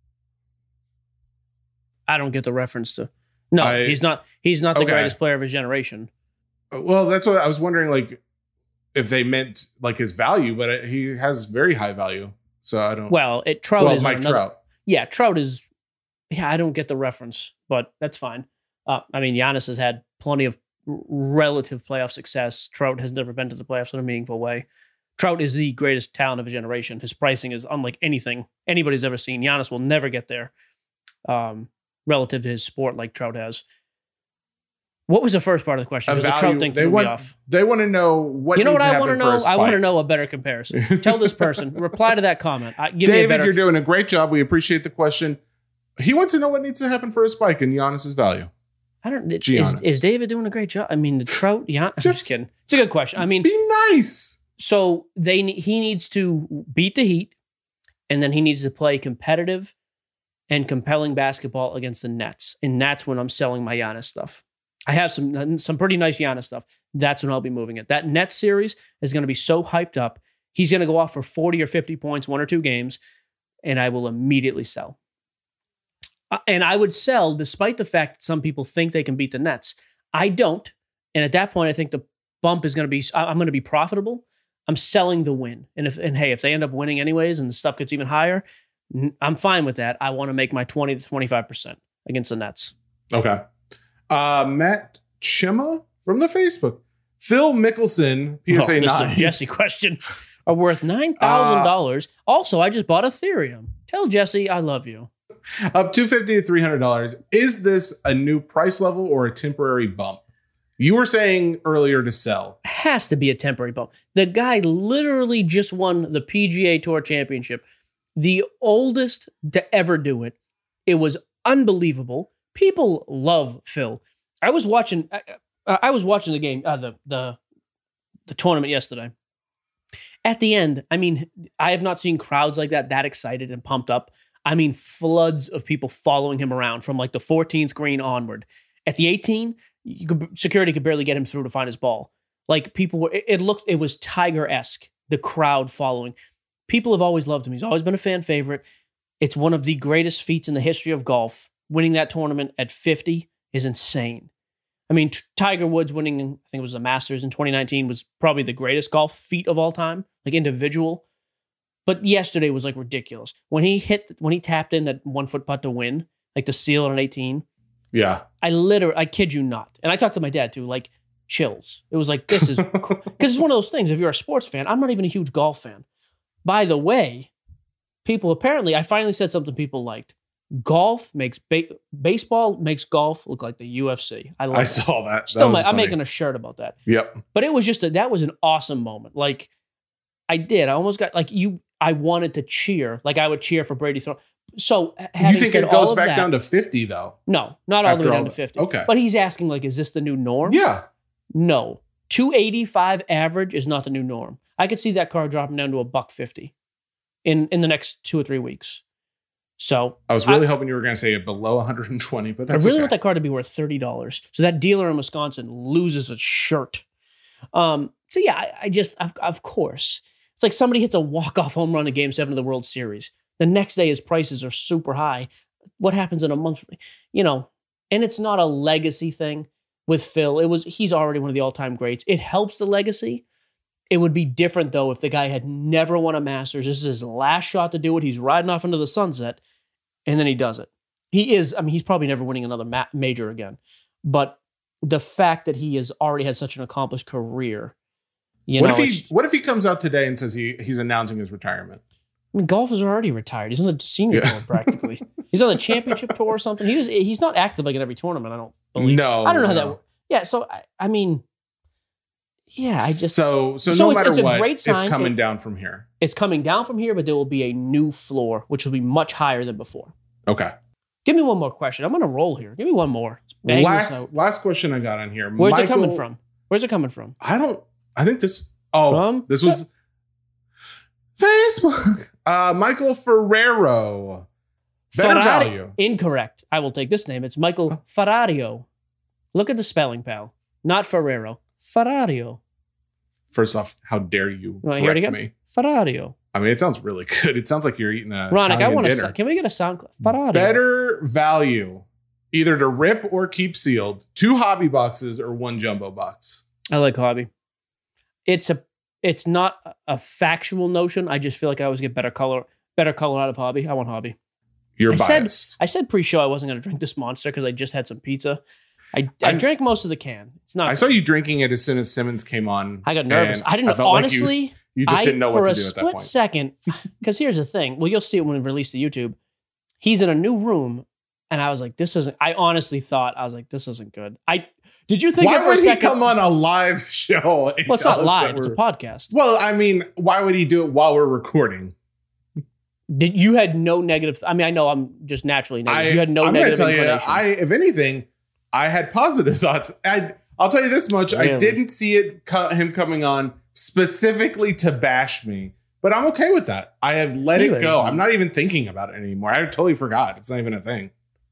I don't get the reference to. No, I- he's not. He's not the Okay. greatest player of his generation. Well, that's what I was wondering. Like, if they meant like his value, but it, he has very high value. So I don't. Well, it Trout well is on Mike another, Trout. Yeah, Trout is. Yeah, I don't get the reference, but that's fine. Uh, I mean, Giannis has had plenty of r- relative playoff success. Trout has never been to the playoffs in a meaningful way. Trout is the greatest talent of his generation. His pricing is unlike anything anybody's ever seen. Giannis will never get there um, relative to his sport like Trout has. What was the first part of the question? Because the Trout thing they threw me want. off. They want to know what. You know needs what to I want to happen for know? a spike. I want to know a better comparison. Tell this person. Reply to that comment. I, give me a David, better. you're doing a great job. We appreciate the question. He wants to know what needs to happen for a spike in Giannis's value. I don't. Is, Giannis. is David doing a great job? I mean, the Trout. Yeah, I'm Just- just kidding. It's a good question. I mean, Be nice. so they ne- he needs to beat the Heat, and then he needs to play competitive and compelling basketball against the Nets, and that's when I'm selling my Giannis stuff. I have some some pretty nice Giannis stuff. That's when I'll be moving it. That Nets series is going to be so hyped up. He's going to go off for forty or fifty points, one or two games, and I will immediately sell. Uh, and I would sell despite the fact that some people think they can beat the Nets. I don't. And at that point, I think the bump is going to be, I- I'm going to be profitable. I'm selling the win. And if, and hey, if they end up winning anyways and the stuff gets even higher, n- I'm fine with that. I want to make my twenty to twenty-five percent against the Nets. Okay. Uh, Matt Chima from the Facebook. Phil Mickelson, P S A Oh, this is a nine. Jesse question. Are worth nine thousand dollars. Uh, also, I just bought Ethereum. Tell Jesse I love you. Up two hundred fifty dollars to three hundred dollars. Is this a new price level or a temporary bump? You were saying earlier to sell. Has to be a temporary bump. The guy literally just won the P G A Tour Championship, the oldest to ever do it. It was unbelievable. People love Phil. I was watching. I, I was watching the game, uh, the the the tournament yesterday. At the end, I mean, I have not seen crowds like that that excited and pumped up. I mean, floods of people following him around from like the fourteenth green onward. At the eighteen, you could, security could barely get him through to find his ball. Like people were, it, it looked, it was Tiger-esque, the crowd following. People have always loved him. He's always been a fan favorite. It's one of the greatest feats in the history of golf. Winning that tournament at fifty is insane. I mean, T- Tiger Woods winning, I think it was the Masters in twenty nineteen, was probably the greatest golf feat of all time, like individual. But yesterday was like ridiculous. When he hit, when he tapped in that one foot putt to win, like the seal on an eighteen, Yeah. I literally, I kid you not. And I talked to my dad too, like chills. It was like, this is, because it's one of those things. If you're a sports fan, I'm not even a huge golf fan. By the way, people apparently, I finally said something people liked. Golf makes, ba- baseball makes golf look like the U F C. I like I that. saw that. Still, that was ma- I'm funny. making a shirt about that. Yep. But it was just a, that was an awesome moment. Like I did, I almost got like you. I wanted to cheer. Like I would cheer for Brady throwing. So you think said it goes all back that, down to fifty though? No, not all the way down to that. fifty. Okay. But he's asking like, is this the new norm? Yeah. No. two eighty-five average is not the new norm. I could see that car dropping down to a buck fifty in, in the next two or three weeks. So I was really I, hoping you were going to say it below one hundred twenty, but that's I really okay. want that car to be worth thirty dollars. So that dealer in Wisconsin loses a shirt. Um, so yeah, I, I just, of, of course, it's like somebody hits a walk-off home run in game seven of the World Series. The next day his prices are super high. What happens in a month? You know, and it's not a legacy thing with Phil. It was, he's already one of the all-time greats. It helps the legacy. It would be different though if the guy had never won a Masters. This is his last shot to do it. He's riding off into the sunset and then he does it. He is, I mean, he's probably never winning another ma- major again. But the fact that he has already had such an accomplished career, you what know. If he, what if he comes out today and says he he's announcing his retirement? I mean, golf is already retired. He's on the senior Yeah. tour practically. He's on the championship tour or something. He was, he's not active like in every tournament, I don't believe. No. I don't know how no. that works. Yeah, so, I, I mean, yeah, I just... So, so, So no it's- matter it's a what, great it's sign. coming It- down from here. It's coming down from here, but there will be a new floor, which will be much higher than before. Okay. Give me one more question. I'm going to roll here. Give me one more. Let's bang this Last out. last question I got on here. Where's Michael, it coming from? Where's it coming from? I don't. I think this. Oh, From? this was Facebook. Uh, Michael Ferrero. Better Ferrari- value. Incorrect. I will take this name. It's Michael Ferrario. Look at the spelling, pal. Not Ferrero. Ferrario. First off, how dare you Want to hear it correct again? me? Ferrario. I mean, it sounds really good. It sounds like you're eating a Ronick, I Italian want dinner. to. Can we get a sound clip? Ferrario. Better value, either to rip or keep sealed. Two hobby boxes or one jumbo box. I like hobby. It's a. It's not a factual notion. I just feel like I always get better color, better color out of hobby. I want hobby. You're I said- biased. I said pre-show I wasn't going to drink this Monster because I just had some pizza. I, I, I- drank most of the can. It's not. I saw you drinking it as soon as Simmons came on. I got nervous. and I didn't. felt like you- Honestly, you, just I, didn't know for what a to do at that split point. second, because here's the thing. Well, you'll see it when we release to YouTube. He's in a new room, and I was like, "This isn't." I honestly thought I was like, "This isn't good." I did you think? Why it for would a he second? come on a live show? and Well, it's tell not us live. that It's a we're- podcast. Well, I mean, why would he do it while we're recording? Did you had no negative? I mean, I know I'm just naturally negative. I, you had no I'm gonna negative tell you, inclination. I, if anything, I had positive thoughts. I, I'll tell you this much: I Really? didn't see it co- him coming on specifically to bash me, but I'm okay with that. I have let He it was. go. I'm not even thinking about it anymore. I totally forgot. It's not even a thing.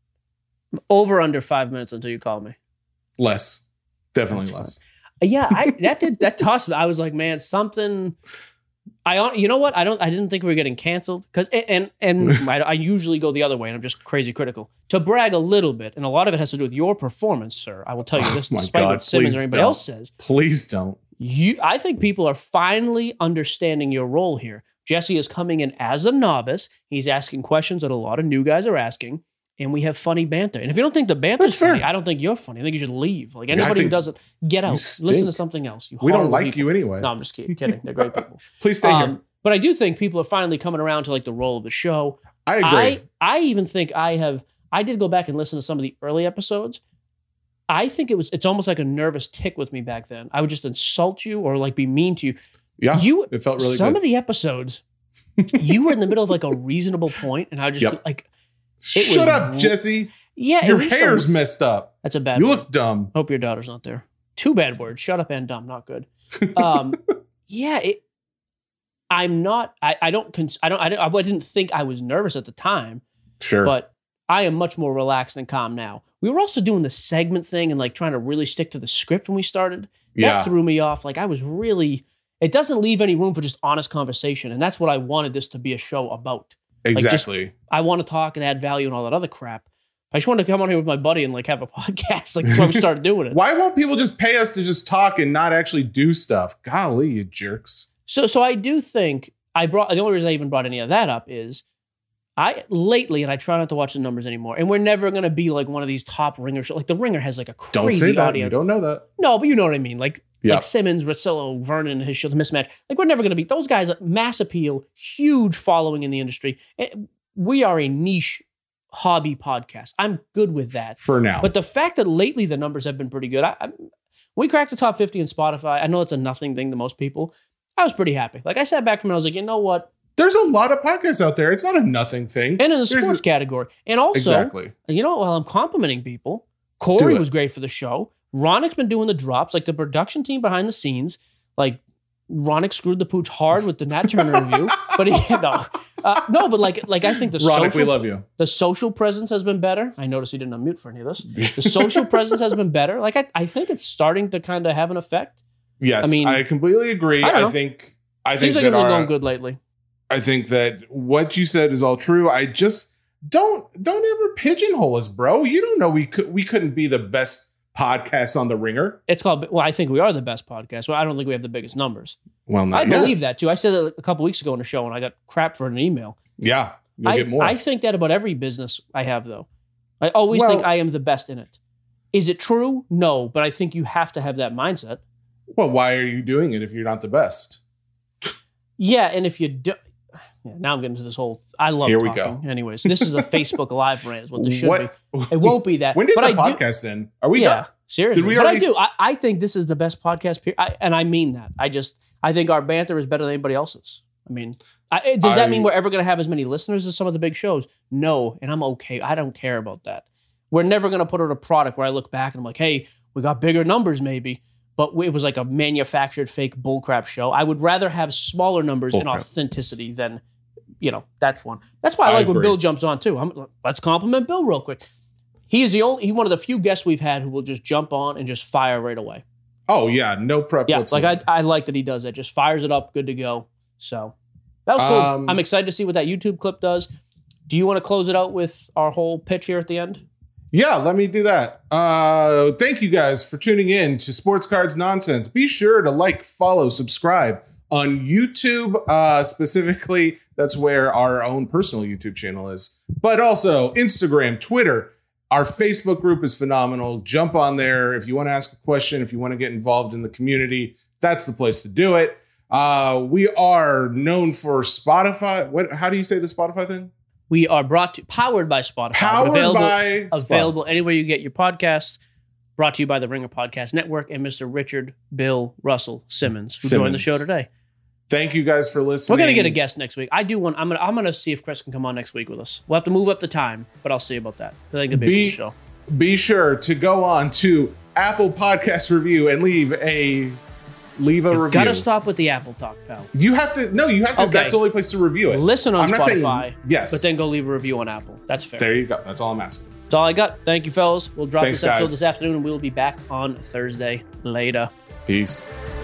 Over under five minutes until you call me. Less, definitely That's less. Yeah, I that did that tossed me. I was like, man, something. I don't- you know what? I don't. I didn't think we were getting canceled because and and I, I usually go the other way, and I'm just crazy critical to brag a little bit, and a lot of it has to do with your performance, sir. I will tell you this, Oh my despite God, what Simmons please or anybody don't. else says. Please don't. You, I think people are finally understanding your role here. Jesse is coming in as a novice. He's asking questions that a lot of new guys are asking, and we have funny banter. And if you don't think the banter's That's fair. funny, I don't think you're funny. I think you should leave. Like Yeah, I anybody who think doesn't, get out. stink. Listen to something else. You We don't horrible like people. you anyway. No, I'm just kidding. kidding. They're great people. Please stay here. Um, but I do think people are finally coming around to like the role of the show. I agree. I I even think I have. I did go back and listen to some of the early episodes. I think it was. It's almost like a nervous tick with me back then. I would just insult you or like be mean to you. yeah, You it felt really some good. of the episodes, you were in the middle of like a reasonable point, and I would just Yep. like, Shut was- up, Jesse. yeah, at Your least a- hair's messed up. that's a bad. You word. look dumb. Hope your daughter's not there. Two bad words. Shut up and dumb. Not good. Um, yeah, it, I'm not. I, I don't. Cons- I don't. I don't. I didn't think I was nervous at the time, Sure. but I am much more relaxed and calm now. We were also doing the segment thing and like trying to really stick to the script when we started. That yeah. threw me off. Like I was really. It doesn't leave any room for just honest conversation, and that's what I wanted this to be a show about. just- Exactly. I want to talk and add value and all that other crap. I just wanted to come on here with my buddy and like have a podcast. Like when we started doing it. Why won't people just pay us to just talk and not actually do stuff? Golly, you jerks. So, so I do think I brought the only reason I even brought any of that up is I lately, and I try not to watch the numbers anymore. And we're never going to be like one of these top Ringer shows. Like the Ringer has like a crazy Don't say that. audience. You don't know that. No, but you know what I mean. Like Yeah. like Simmons, Rosillo, Vernon, his show, the mismatch. Like we're never going to be those guys. Like, mass appeal, huge following in the industry. And we are a niche hobby podcast. I'm good with that. For now. But the fact that lately the numbers have been pretty good. I, I, we cracked the top fifty in Spotify. I know it's a nothing thing to most people. I was pretty happy. Like I sat back from it, I was like, you know what? There's a lot of podcasts out there. It's not a nothing thing. And in the There's sports a- category. And also, Exactly. you know, while I'm complimenting people, Do Corey it. was great for the show. Ronick's been doing the drops, like the production team behind the scenes. Like Ronick screwed the pooch hard with the Nat Turner review, but he no, uh, no, but like, like I think the Ronick, social, we love you. the social presence has been better. I noticed he didn't unmute for any of this. The social presence has been better. Like I, I think it's starting to kind of have an effect. Yes, I mean, I completely agree. I don't I, know. think I Seems think like that it's been our, going good lately. I think that what you said is all true. I just don't don't ever pigeonhole us, bro. You don't know we could we couldn't be the best podcast on the Ringer. It's called. Well, I think we are the best podcast. Well, I don't think we have the biggest numbers. Well, not I yet. believe that too. I said it a couple weeks ago in a show, and I got crap for an email. Yeah, you'll I, get more. I think that about every business I have, though. I always Well- think I am the best in it. Is it true? No, but I think you have to have that mindset. well, why are you doing it if you're not the best? Yeah, and if you do, yeah, now I'm getting into this whole. I love Here we talking. go. Anyways, this is a Facebook Live rant. Is what this should What? be. It won't be that. When did but the I do- podcast end? Are we yeah, done? seriously. Did we but I already- do. I, I think this is the best podcast. Period. I, and I mean that. I just. I think our banter is better than anybody else's. I mean, I, does that I- mean we're ever going to have as many listeners as some of the big shows? No, and I'm okay. I don't care about that. We're never going to put out a product where I look back and I'm like, hey, we got bigger numbers maybe, but it was like a manufactured fake bullcrap show. I would rather have smaller numbers and Bullcrap. authenticity than, you know, that's one. That's why I I like when agree. Bill jumps on too. I'm, let's compliment Bill real quick. He is the only, he's one of the few guests we've had who will just jump on and just fire right away. Oh yeah, no prep. Yeah, whatsoever. like I, I like that he does that. Just fires it up, good to go. So that was cool. Um, I'm excited to see what that YouTube clip does. Do you want to close it out with our whole pitch here at the end? Yeah, let me do that. Uh, thank you guys for tuning in to Sports Cards Nonsense. Be sure to like, follow, subscribe on YouTube. Uh, specifically, that's where our own personal YouTube channel is. But also Instagram, Twitter. Our Facebook group is phenomenal. Jump on there if you want to ask a question, if you want to get involved in the community. That's the place to do it. Uh, we are known for Spotify. What? How do you say the Spotify thing? We are brought to, powered by Spotify. but Powered available, by available anywhere you get your podcast. Brought to you by the Ringer Podcast Network and Mister Richard Bill Russell Simmons, who joined the show Simmons. today. Thank you guys for listening. We're gonna get a guest next week. I do want. I'm gonna. I'm gonna see if Chris can come on next week with us. We'll have to move up the time, but I'll see about that. I think it'll be a Be- cool show. Be sure to go on to Apple Podcast Review and leave a leave a You review. gotta stop with the Apple talk, pal. You have to. No, you have to. Okay. That's the only place to review it. Listen on I'm not saying- Spotify, yes. but then go leave a review on Apple. That's fair. There you go. That's all I'm asking. That's all I got. Thank you, fellas. We'll drop Thanks, this episode guys. this afternoon, and we will be back on Thursday. Later. Peace.